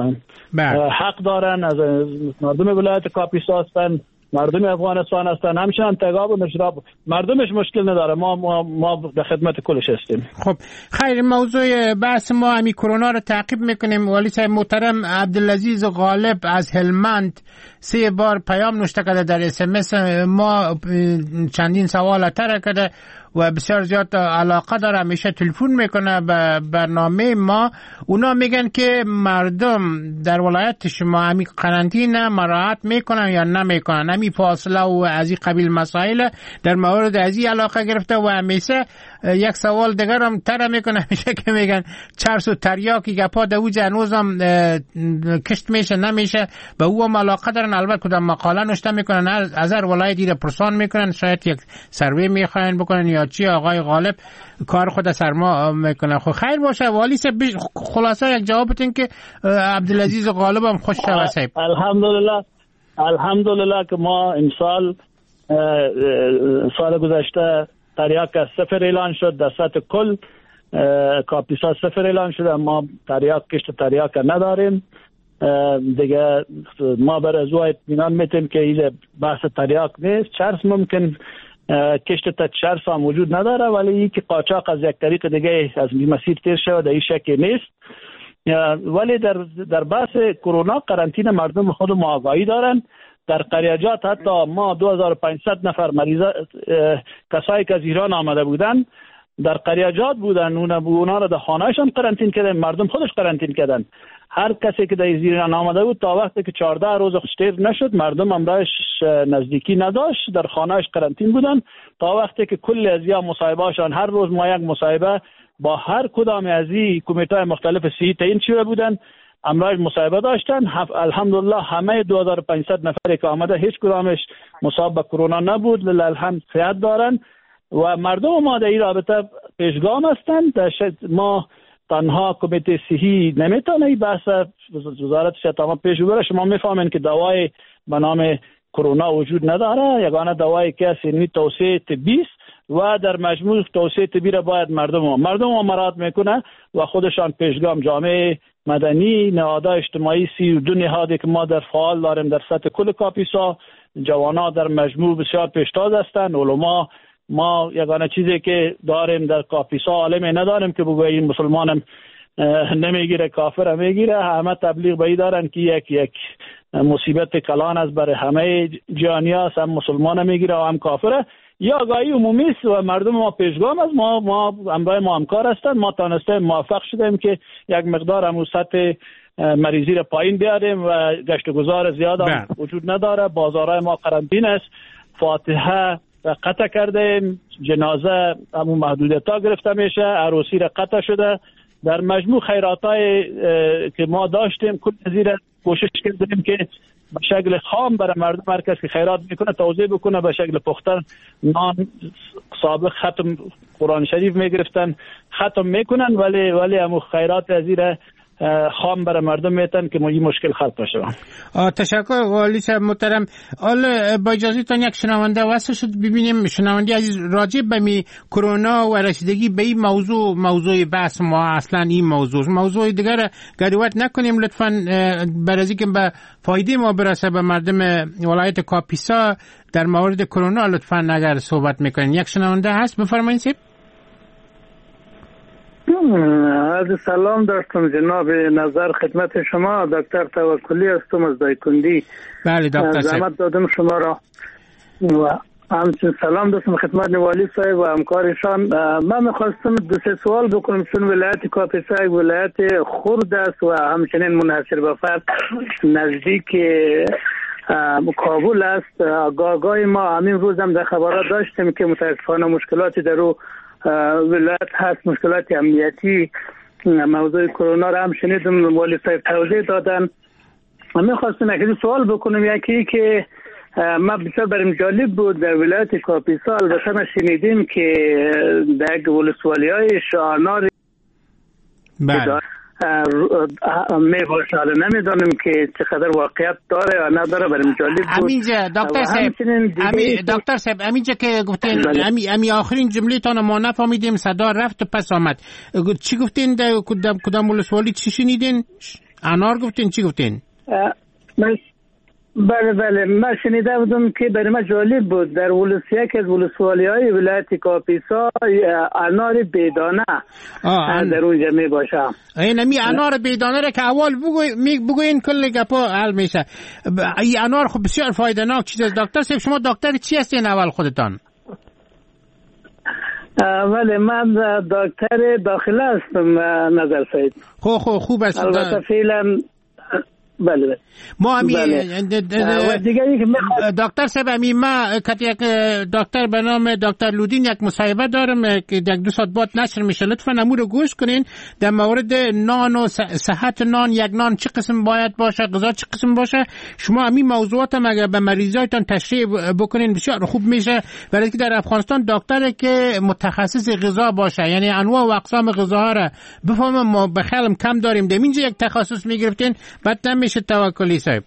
حق دارن، از مردم ولایت کاپیسا هستن، مردم افغانستان هستن، همچنان تگاب و نجراب مردمش مشکل نداره. ما در خدمت کلش هستیم. خب خیر، موضوع بحث ما همین کرونا رو تعقیب میکنیم. والی صاحب محترم عبدالعزیز غالب از هلمند 3 بار پیام نوشته کرده در SMS ما، چندین سوال طرح کرده و بسیار زیاد علاقه داره، همیشه تلفن میکنه به برنامه ما. اونا میگن که مردم در ولایت شما همین قرنطینه مراعات میکنن یا نمیکنن، همین فاصله و از این قبیل مسائل در مورد از این علاقه گرفته. و همیشه یک سوال دیگر هم طرح میکنه، همیشه که میگن چرس و تریاکی گپا در اوج هنوز هم کشت میشه نمیشه، به او هم علاقه دارن. البته کدام مقاله نوشته میکنن از هر ولایتی رو پرسان میکنن، شاید یک سروی میخواین بکنن یا چی. آقای غالب کار خود سرما میکنه. خب خیر باشه والی صاحب، خلاصه یک جواب بدین که عبدالعزیز غالب هم خوش شود صاحب. الحمدلله که ما امسال سال گذشته تریاک از 0 اعلان شد، در سطح کل کاپیسا 0 اعلان شده. ما تریاک کشت تریاک نداریم دیگه. ما برای زو اطمینان میتیم که این بحث تریاک نیست. چرس ممکن کشت تا چرس هم وجود نداره، ولی این که قاچاق از یک طریق دیگه از مسیر تیر شده این شکی نیست. ولی در بحث کرونا قرنطینه مردم خود ما آگاهی دارن. در قریجات حتی ما 2500 نفر مریض کسایی که از ایران آمده بودن در قریاجات بودن، اونا را در خانهشان قرنطین کردن، مردم خودش قرنطین کردن. هر کسی که در زیر آمده بود تا وقتی که 14 روز خشتیر نشد، مردم امرایش نزدیکی نداشت، در خانهش قرنطین بودن تا وقتی که کل از یا مصاحبهشان، هر روز ما یک مصاحبه با هر کدام از این کمیته مختلف صحی تعیین شده بودن، امرایش مصاحبه داشتن. الحمدلله همه 2500 نفری که آمده هیچ کدامش مصاب به کرونا نبود، لله الحمد صحت دارن و مردم ما در این رابطه پیشگام هستند. ما تنها کمیته صحی نمیتونه این بحث وزارت صحت پیش ببره. شما میفهمین که دوای به نام کرونا وجود نداره، یگانه دوایی که سینی توصیه طبی است و در مجموع توصیه طبی را باید مردم مراعات میکنه و خودشان پیشگام جامعه مدنی، نهادهای اجتماعی، 32 نهادی که ما در فعال داریم در سطح کل کاپیسا، جوانا در مجموع بسیار پیشتاز هستند، علما. ما یگانه چیزی که داریم در کاپیسا عالمی نداریم که بگوییم مسلمانم نمیگیره کافر میگیره، همه تبلیغ به این دارن که یک مصیبت کلان است برای همه جهانیاست، هم مسلمان میگیره و هم کافره. یا آگاهی عمومی است و مردم ما پیشگام است. ما همراه ما همکار هستند. ما تانسته موفق شدیم که یک مقدار هم سطح مریضی را پایین بیاریم و گشت و گذار زیاد وجود نداره. بازارهای ما قرنطینه است. فاتحه قطع کردیم، جنازه همون محدودیت ها گرفته میشه، عروسی را قطع شده. در مجموع خیراتای که ما داشتیم کل زیر کوشش کردیم که به شکل خام برای مردم مرکز که خیرات میکنه توزیع بکنه، به شکل پختن نان سابق ختم قرآن شریف میگرفتن ختم میکنن، ولی همون خیرات از زیر خام برای مردم میتن که این مشکل خلق بشه. تشکر والی صاحب محترم. حالا با اجازهتون یک شنونده واسه شد ببینیم. شنونده عزیز راجع به کرونا و رسیدگی به این موضوع بحث ما اصلا این موضوع دیگر گریوت نکنیم لطفاً، برای اینکه به فایده ما برسه به مردم ولایت کاپیسا در مورد کرونا لطفاً اگر صحبت میکنین. یک شنونده هست، بفرمایید. عرض سلام داشتم جناب، نظر خدمت شما. دکتر توکلی هستم از دایکندی. بله دکتر زحمت دادم شما را و همچنین سلام داشتم خدمت والی صاحب و همکارشان. من میخواستم 2-3 سوال بکنم، چون ولایت کاپیسا یک ولایت خرد است و همچنین منحصر به فرد نزدیک کابل است. گاهی ما همین روز هم در خبرات داشتیم که متاسفانه مشکلاتی در او ولایت هست، مشکلات امنیتی. موضوع کرونا را هم شنیدم والی صاحب توضیح دادن. من خواستم یک سوال بکنم. یکی که ما بسیار برام جالب بود در ولایت کاپیسا، البته ما شنیدیم که در یک ولسوالی‌های شاهنار می باشه، حالا نمیدانم که چقدر واقعیت داره یا نداره، برام جالب بود. همینجا دکتر صاحب همینجا که گفتین امی آخرین جمله تان ما نفهمیدیم، صدا رفت و پس آمد. چی گفتین در کدام ولسوالی؟ چی شنیدین؟ انار گفتین؟ چی گفتین؟ بله من شنیده بودم که برای من جالب بود در یک از ولسوالی‌های ولایت کاپیسا انار بیدانه در اونجا می باشه. این انار بیدانه را که اول بگوین کل گپا حل میشه. این انار خب بسیار فایده ناک چیز است. دکتر صاحب شما دکتر چی هستین اول خودتان؟ ولی من دکتر داخله هستم نظر سید. خوب است. البته فعلا بله ما دکتر صاحب ما یک دکتر به نام دکتر لودین یک مصاحبه دارم که 1-2 ساعت بعد نشر میشه، لطفا امور رو گوش کنین در مورد نان و صحت نان. یک نان چه قسم باید باشه، غذا چه قسم باشه. شما همین موضوعات هم اگر به مریضایتان تشریح بکنین بسیار خوب میشه، برای که در افغانستان دکتره که متخصص غذا باشه، یعنی انواع و اقسام غذاها را بفهمم. ما بخیالم کم داریم، در اینجا یک تخصص میگرفتین بعد نمیشه. توکلی صاحب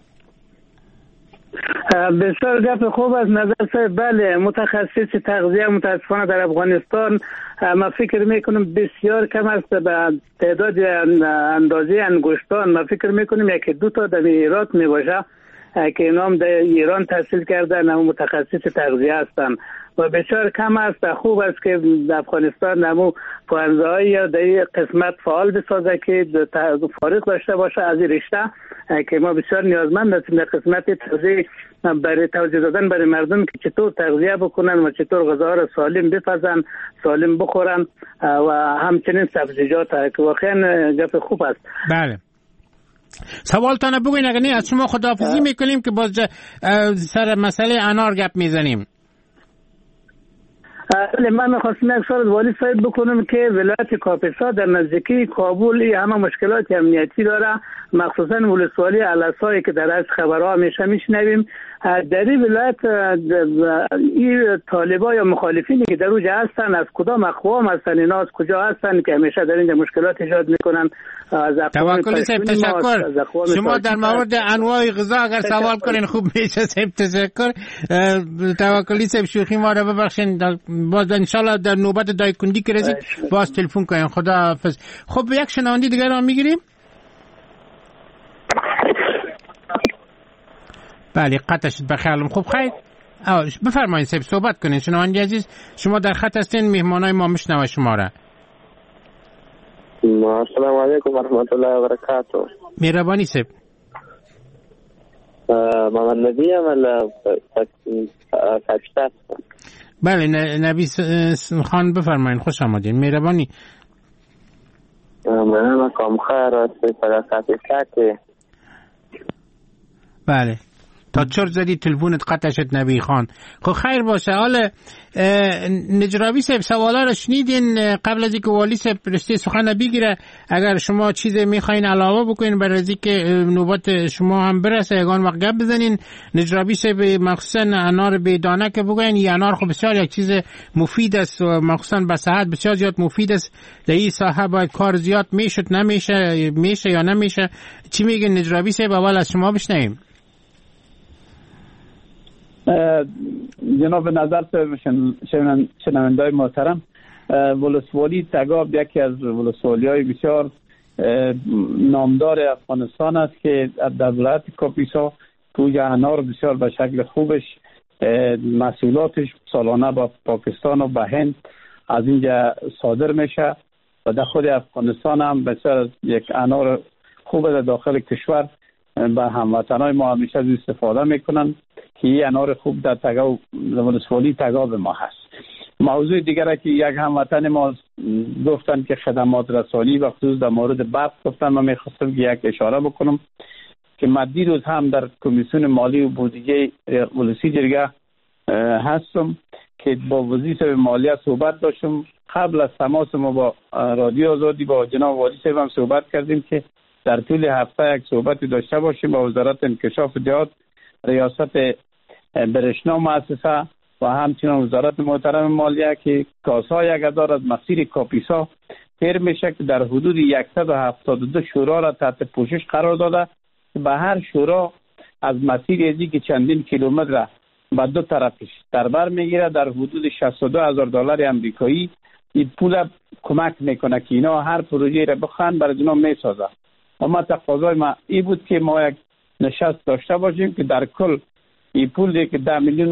بسیار گپ خوب از نظر صاحب. بله متخصص تغذیه متاسفانه در افغانستان ما فکر میکنم بسیار کم است. به تعداد اندازه انگشتان ما فکر میکنیم 1-2 تا در ایران می باشه که اینام در ایران تحصیل کردن، هم متخصص تغذیه هستند و بسیار کم است. خوب است که در افغانستان نمو پوانزهایی یا در قسمت فعال بسازه که فارغ داشته باشه از این رشته که ما بسیار نیازمند هستیم در قسمت تغذیه برای توجیه دادن برای مردم که چطور تغذیه بکنن و چطور غذاها را سالم بپزن، سالم بخورن و همچنین سبزیجات که واقعا گپ خوب است. بله. سوالتان بگوین اگر نه از شما خداحافظی میکنیم که باز سر مسئله انار گپ میزنیم. من میخواستم یک سوال والی صاحب بکنم که ولایت کاپیسا در نزدیکی کابل همه مشکلات امنیتی داره، مخصوصا ولسوالی علاسایی که در از خبرها همیشه میشنویم. در این ولایت این طالبا یا مخالفینی که در اونجا هستن از کدام اقوام هستن، اینا از کجا هستن که همیشه در اینجا مشکلات ایجاد میکنن؟ توکلی صاحب تشکر. شما در مورد انواع غذا اگر سوال کنین خوب میشه صاحب. تشکر. توکلی صاحب شوخی ما رو ببخشین، باز انشالله در نوبت دایکندی که رسید باز تلفن کنین. خدا حافظ. خب یک شنوندی دیگر رو میگیریم. بله قطع شد بخیالم. خب خیر بفرمایید صاحب صحبت کنین. شنوندی عزیز شما در خط هستین، مهمانای ما میشنوه شما را. السلام علیکم و رحمت الله و برکاته. مهربانی صاحب. محمد نبی ام پاکستان. بله نبی خان بفرمایید، خوش آمدین. مهربانی. من کام خیر است پاکستان. بله تا چرا زدی تلفونت قطع شد نبی خان. خب خیر باشه. حالا نجرابی صاحب سوالا رو شنیدین قبل از اینکه والی صاحب رشته سخن بگیره. اگر شما چیزی میخواین علاوه بکنین برای از اینکه نوبت شما هم برسه یگان وقت گپ بزنین. نجرابی صاحب مخصوصا انار بدانه که بگوین، این انار خب بسیار یک چیز مفید است و مخصوصا به صحت بسیار زیاد مفید است. در این ساحه باید کار زیاد میشه میشه یا نمیشه؟ چی میگین نجرابی صاحب؟ اول از شما بشنویم. جناب نظر شنوندای محترم، ولسوالی تگاب یکی از ولسوالی های بسیار نامدار افغانستان است که در ولایت کاپیسا توی انار بسیار به شکل خوبش محصولاتش سالانه با پاکستان و به هند از اینجا صادر میشه و در خود افغانستان هم بسیار یک انار خوب در داخل کشور به هموطنای ما همیشه از استفاده میکنن که این انار خوب در تگاب ولسوالی تگاب ما هست. موضوع دیگر که یک هموطن ما گفتن که خدمات رسانی و خصوص در مورد برق گفتن، من میخواستم که یک اشاره بکنم که من دیروز هم در کمیسیون مالی و بودجه ولسی جرگه هستم که با وزیر مالیه صحبت داشتم. قبل از تماس ما با رادیو آزادی با جناب والی صاحب هم صحبت کردیم که در طول هفته یک صحبتی داشته باشیم با وزارت انکشاف جهات، ریاست برشنا مؤسسه و همچنین وزارت محترم مالیه که کاسای اگدار از مسیر کاپیسا پیر میشه که در حدود 172 شورا را تحت پوشش قرار داده که به هر شورا از مسیر ازی که چندین کیلومتر به دو طرفش در بر میگیره در حدود $62,000 امریکایی. این پول کمک میکنه که اینا هر پروژه را بخوان برای اینا میسازه. اما تقاضای ما این بود که ما یک نشست داشته باشیم که در کل این پولی که $10,660,000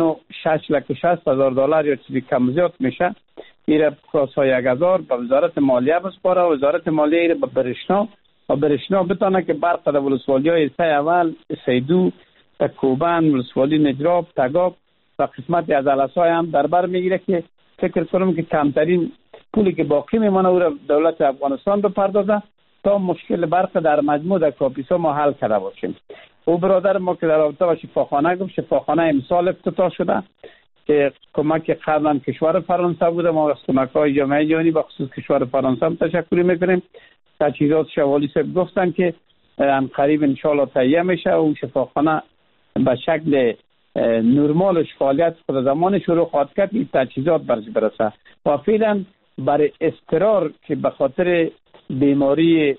یا چیزی کم زیاد میشه این کاسای اگدار به وزارت مالیه بسپاره و وزارت مالیه را به برشنا و برشنا بتانه که برق در ولسوالی های سه اول، سیدو، کوبن، ولسوالی نجراب، تگاب و قسمت از علاسای هم در بر میگیره که فکر کنم که کمترین پولی که باقی میمانه او را دولت افغانستان بپردازه تا مشکل برق در مجموع در کاپیسا ما حل کرده باشیم. او برادر ما که در رابطه با شفاخانه گفت، شفاخانه امسال افتتاح شده که کمک قبلا کشور فرانسه بوده. ما از کمک‌های جامعه جهانی به خصوص کشور فرانسه هم تشکر میکنیم. تجهیزات شوالی صاحب گفتن که قریب انشالله تهیه میشه و شفاخانه به شکل نرمالش فعالیت خود زمان شروع خواهد کرد این تجهیزات برش برسه و فعلا برای اضطرار که به خاطر بیماری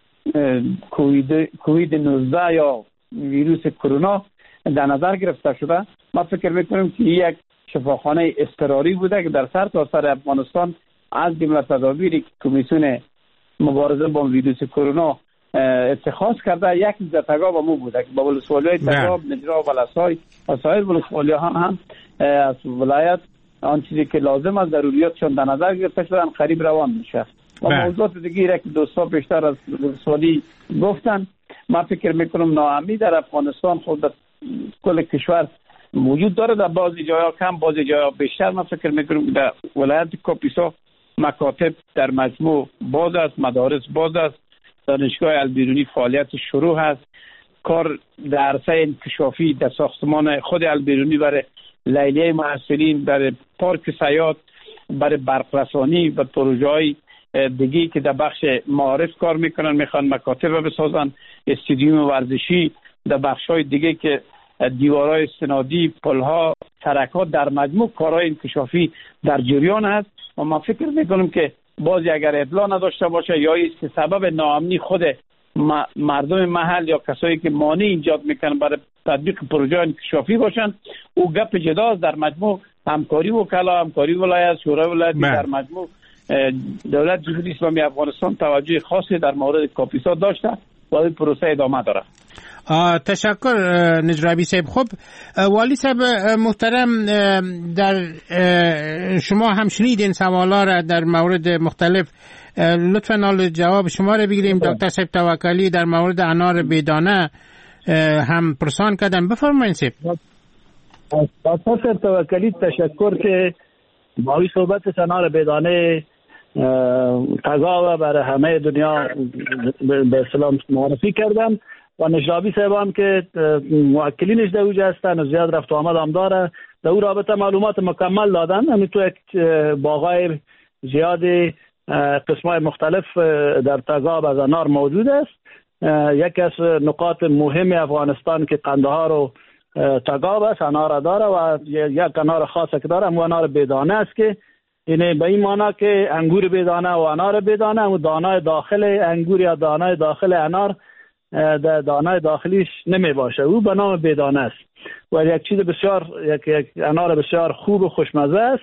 کووید 19 یا ویروس کرونا در نظر گرفته شده، ما فکر میکنیم که یک شفاخانه اضطراری بوده که در سرتاسر افغانستان از جمله تدابیر کمیسیون مبارزه با ویروس کرونا اتخاذ کرده. یک در تگاب مو بوده که با ولسوالی‌های تگاب، نجراب، علاسای و سایر ولسوالی‌ها هم از ولایت آن چیزی که لازم است ضروریاتشون در نظر گرفته شدن قریب روان میشه و موضوعات دیگه که دوستا بیشتر از ولسوالی گفتن. من فکر میکنم ناامنی در افغانستان خود کل کشور موجود داره. در بعضی جاها کم، بعضی جاها بیشتر. من فکر میکنم در ولایت کاپیسا مکاتب در مجموع باز است، مدارس باز است، دانشگاه البیرونی فعالیت شروع است. کار در عرصه انکشافی در ساختمان خود البیرونی برای لیلیه محصلین، برای پارک سیاحت، برای برقرسانی و پروژه‌های دیگه که در بخش معارف کار میکنن، میخوان مکاتب بسازن، استادیوم ورزشی، در بخش‌های دیگه که دیوارهای استنادی، پلها، سرک‌ها، در مجموع کارهای انکشافی در جریان است. و من فکر میکنم که بازی اگر اطلاع نداشته باشه یا است که سبب ناامنی خود مردم محل یا کسایی که مانع ایجاد میکنن برای تطبیق پروژه انکشافی باشن، او گپ جداست. در مجموع همکاری وکلا، همکاری ولایت، شورای ولایتی، در مجموع دولت جمهوری اسلامی افغانستان توجه خاصی در مورد کاپیسا داشته و این پروسه ادامه داره. تشکر نجرابی صاحب. خب والی صاحب محترم، در شما هم شنیدین سوالا را در مورد مختلف، لطفاً حال جواب شما را بگیریم. دکتر صاحب توکلی در مورد انار بیدانه هم پرسان کردن، بفرمایید صاحب. دکتر صاحب توکلی تشکر که با این صحبت انار بیدانه تقاوه برای همه دنیا به اسلام معرفی کردن و نجرابی صاحب هم که موکلینش در اوج هستن و زیاد رفت و آمد هم داره، در او رابطه معلومات مکمل دادن. همین تو یک باغای زیاد قسمای مختلف در تقاب از انار موجود است. یکی از نقاط مهم افغانستان که قندهار و تقاب است، انار داره و یک انار خاص که داره، همون انار بیدانه است که اینه به این معنی که انگور بیدانه و انار بیدانه و دانه داخل انگور یا دانه داخل انار در دانه داخلیش نمی باشه، او به نام بیدانه است و یک چیز بسیار یک انار بسیار خوب و خوشمزه است.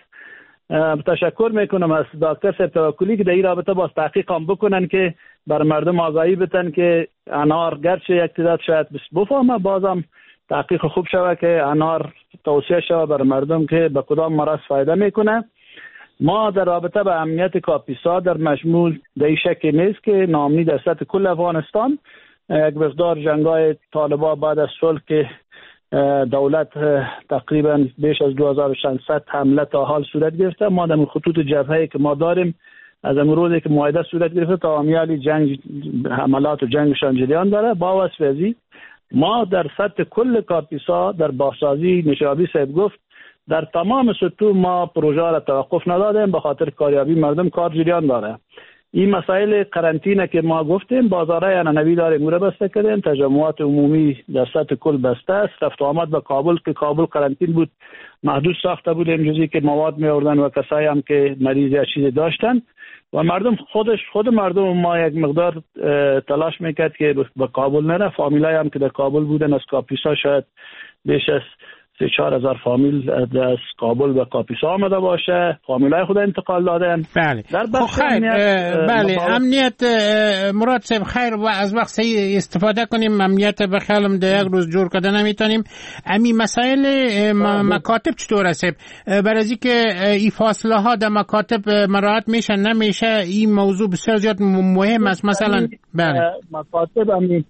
تشکر میکنم از دکتر صاحب توکلی که در این رابطه باز تحقیق هم بکنن که بر مردم آگاهی بتن که انار گرچه یک تعداد شاید بفهمه، بازم تحقیق خوب شوه که انار توصیه شوه بر مردم که به کدام مرض فایده میکنه. ما در رابطه به امنیت کاپیسا در مجموع در این شک نیست که ناامنی در سطح کل افغانستان، یک مقدار جنگای طالبان بعد از صلح که دولت تقریبا بیش از 2600 حمله تا حال صورت گرفته، ما در خطوط جبهه‌ای که ما داریم از امروزی که معاهده صورت گرفته تا امیالی جنگ حملات و جنگشان جریان داره. با واسفزی ما در سطح کل کاپیسا در بازسازی نجرابی صاحب گفت در تمام سطوح ما پروژه را توقف ندادیم، به خاطر کاریابی مردم کار جریان داره. این مسائل قرنطینه که ما گفتیم، بازارهای انانوی داریم مورد بسته کردیم، تجمعات عمومی در سطح کل بسته است، رفت و آمد به کابل که کابل قرنطین بود محدود ساخته بودیم، جزی که مواد می آوردن و کسایی هم که مریض یا چیزی داشتن و مردم خود مردم ما یک مقدار تلاش میکرد که به کابل نره. فامیلای هم که در کابل بودن از کاپیسا شاید بیش از 3-4 هزار فامیل از کابل به کاپیسا آمده باشه، فامیلای خود انتقال دادن. بله. در بخش بله امنیت مراد صاحب خیر و از وقت صحیح استفاده کنیم. امنیت به خیالم در یک روز جور کردن نمیتونیم. امی مسائل مکاتب چطور است؟ برای از اینکه این فاصله ها در مکاتب مراعات میشه نمیشه، این موضوع بسیار زیاد مهم است. مثلا بله مکاتب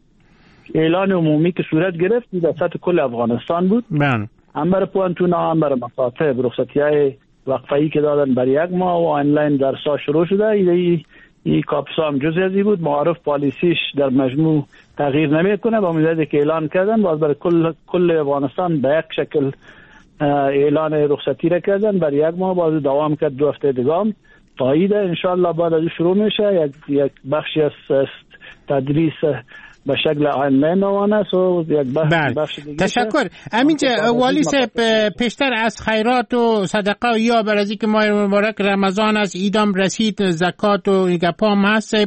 اعلان عمومی که صورت گرفت در سطح کل افغانستان بود. بله. هم برای پوانتونا هم برای مکاتب رخصتی‌های وقفه‌ای که دادن برای یک ماه و آنلاین درس‌ها شروع شده. این کاپیسا هم جزئی از بود. معارف پالیسیش در مجموع تغییر نمیکنه با مدتی که اعلان کردن، باز برای کل افغانستان به یک شکل اعلان رخصتی را کردن برای یک ماه، باز دوام کرد 2 هفته دیگه هم تاییده. انشالله بعد از شروع میشه یک بخشی از تدریس به شکل آنلاین روانه است و یک بخش دیگه. تشکر. همینجا والی صاحب پیشتر از خیرات و صدقه و یا بر از اینکه ماه مبارک رمضان است، ایدام رسید، زکات و گپام هست،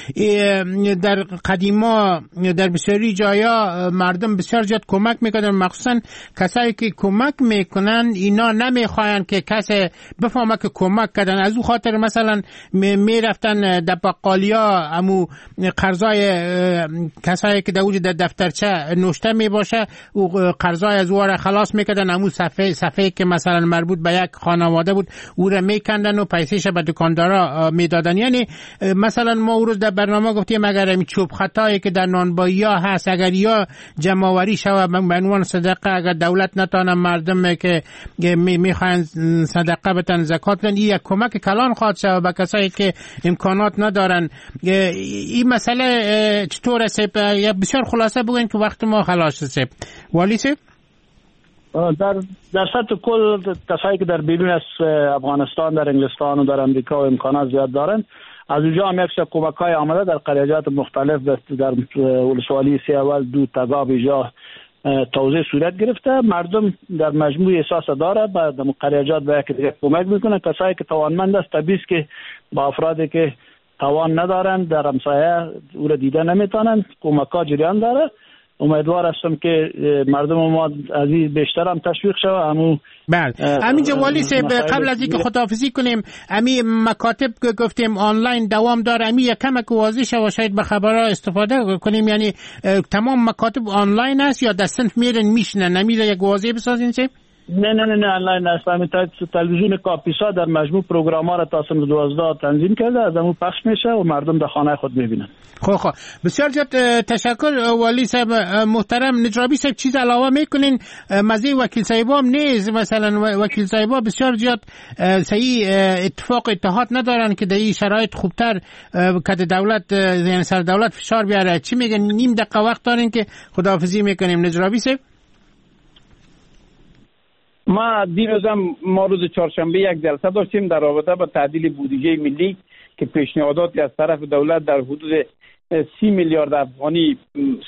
در قدیما در بسیاری جایا مردم بسیار زیاد کمک میکنن، مخصوصا کسایی که کمک میکنن اینا نمیخواین که کسی بفهمه که کمک کردن، از او خاطر مثلا میرفتن در بقالیا امو قرضای کسایی که در دفترچه نوشته می باشه او قرضای از او را خلاص میکردن، همون صفحه که مثلا مربوط به یک خانواده بود او را میکندن و پیسهش به دکاندارا میدادن. یعنی مثلا ما اون روز در برنامه گفتیم اگر این چوب خطایی که در نانبایی ها هست اگر یا جمع‌آوری شود به عنوان صدقه، اگر دولت نتونه مردم که میخوان صدقه بدن زکات بدن، این یک کمک کلان خواهد شود به کسایی که امکانات ندارن. این مسئله چطور است؟ بسیار خلاصه بگوین که وقت ما خلاص است. والی صاحب در سطح کل کسایی که در بیرون از افغانستان در انگلستان و در امریکا و امکانات زیاد دارن، از اونجا هم یک کمک‌های آمده در قریجات مختلف در ولسوالی سی اول دو تگاب ایجا توزیع صورت گرفته. مردم در مجموع احساس داره به قریجات به یک دیگه کمک میکنه. کسایی که توانمند است طبیعی است که با افرادی که توان ندارن در همسایه او را دیده نمیتونن، کمک‌ها جریان داره. امیدوار هستم که مردم ما از این بیشتر هم تشویق شود. بله همینجا والی صاحب قبل از اینکه خداحافظی کنیم، امی مکاتب که گفتیم آنلاین دوام داره، امی یک کمک واضح شود شاید به خبرها استفاده کنیم. یعنی تمام مکاتب آنلاین است یا در صنف میرن میشنن؟ نمیره یک واضح بسازین صاحب؟ نه آنلاین است. تلویزیون کاپیسا در مجموع پروگرام‌ها را تا سن 12 تنظیم کرده، از اون پخش میشه و مردم در خانه خود میبینن. خب بسیار زیاد تشکر والی صاحب محترم. نجرابی صاحب چیز علاوه میکنین؟ مزه وکیل صاحبا هم نیست؟ مثلا وکیل صاحبا بسیار زیاد صحیح اتحاد ندارن که در این شرایط خوبتر که دولت یعنی سر دولت فشار بیاره. چی میگن؟ نیم دقیقه وقت دارین که خداحافظی میکنیم. نجرابی صاحب ما ما روز چهارشنبه یک جلسه داشتیم در رابطه با تعدیل بودجه ملی که پیشنهاداتی از طرف دولت در حدود 30 میلیارد افغانی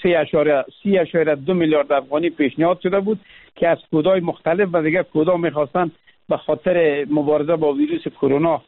3.2 میلیارد افغانی پیشنهاد شده بود که از کودهای مختلف و دیگر کودها میخواستن به خاطر مبارزه با ویروس کرونا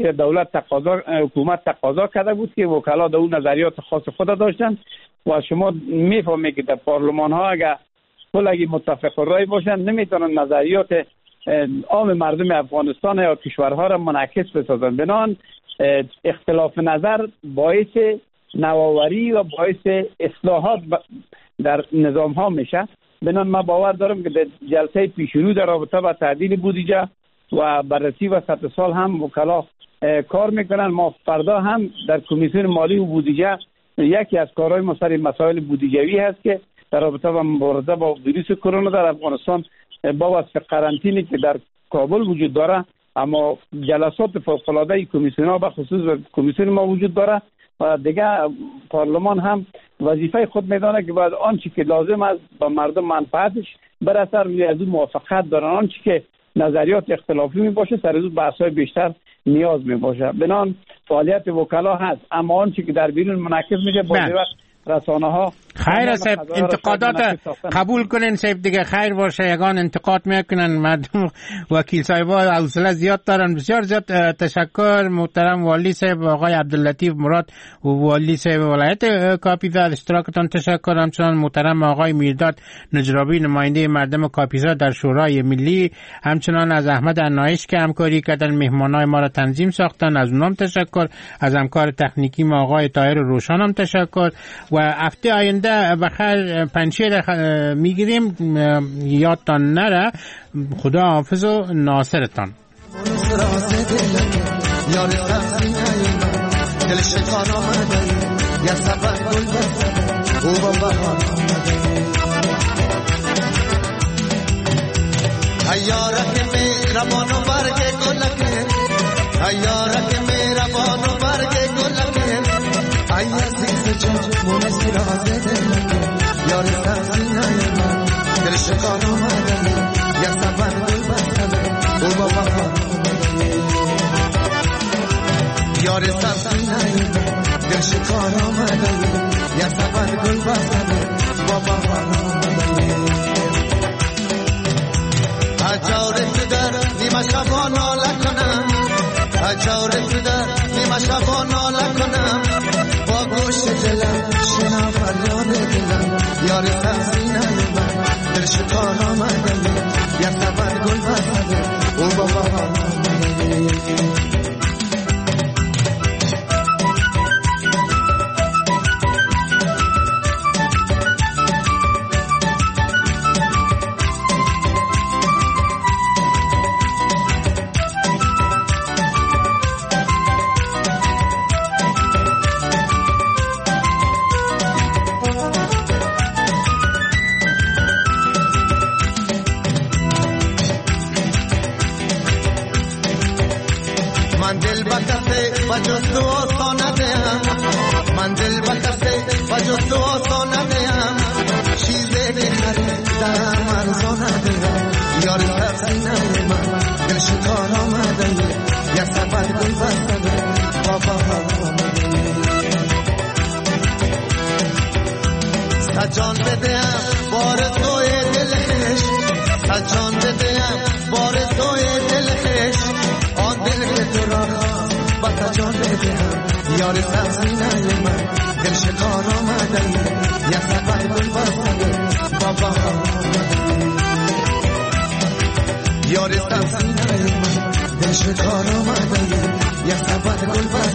حکومت تقاضا کرده بود که وکلا در اون نظریات خاص خود داشتن و شما میفهمید که در پارلمان ها اگر متفق رای باشن نمیتونن نظریات عام مردم افغانستان یا کشورها را منعکس بسازن. بنان اختلاف نظر باعث نوآوری و باعث اصلاحات در نظام ها میشه. بنان ما باور دارم که در جلسه پیشرو در رابطه با تعدیل بودجه و بررسی و سطح سال هم وکلا کار میکنن. ما فردا هم در کمیسیون مالی و بودجه یکی از کارهای ما سر مسائل بودجویی هست که در رابطه با مبارزه با ویروس کرونا در افغانستان با واسطه قرنطینی که در کابل وجود داره، اما جلسات فوق‌العاده کمیسیون ها به خصوص کمیسیون ما وجود داره و دیگه پارلمان هم وظیفه خود میدانه که باید آنچه که لازم است با مردم منفعتش برسه روی از اون موافقت دارن، آنچه که نظریات اختلافی می باشه سر از بحث‌های بیشتر نیاز می باشه. بنان فعالیت وکلا هست، اما آنچه که در بیرون منعکس میشه با وقت رسانه ها خیر است. انتقادات قبول کنین صاحب دیگه خیر باشه. یگان انتقاد میکنن مردم وکیل صاحبا حوصله زیاد دارن. بسیار زیاد تشکر محترم والی صاحب آقای عبداللطیف مراد و والی صاحب ولایت کاپیسا از اشتراکتان تشکر. همچنان محترم آقای میرداد نجرابی نماینده مردم کاپیسا در شورای ملی، همچنان از احمد عنایش که همکاری کردن مهمانای ما را تنظیم ساختن، از اونم تشکر. از همکار تکنیکی ما آقای طاهر روشن هم تشکر و هفته آینده بخیر پنجشیر میگیریم. یادتان نره. خدا حافظ و ناصرتان. یار سرزینه من دل شکار آمدنی یا سفر گل بستنه او بابا یار سرزینه من دل شکار آمدنی یا سفر گل بستنه بابا اجاره تو در نیمه شبا ناله کنم، اجاره تو در نیمه شبا ناله کنم با گوش دلم شنا فریاد دلم یار سرزینه من دل شکار آمدنی یا سفر گل بستنه او بابا جز تو آسان ندیم من دل بکسته و جز تو آسان ندیم چیزی که خریدم ارزان ندیم یار سبزینه من دل شکار آمده یا سفر گل بسته بابا سجان بدیم بار توی دلش سجان بدیم بار توی دلش آن دل که تو را با سجان بدیم یار سبزینه من دل شکار آمده یا سفر گل بسته بابا یار سبزینه من دل شکار آمده یا سفر گل بسته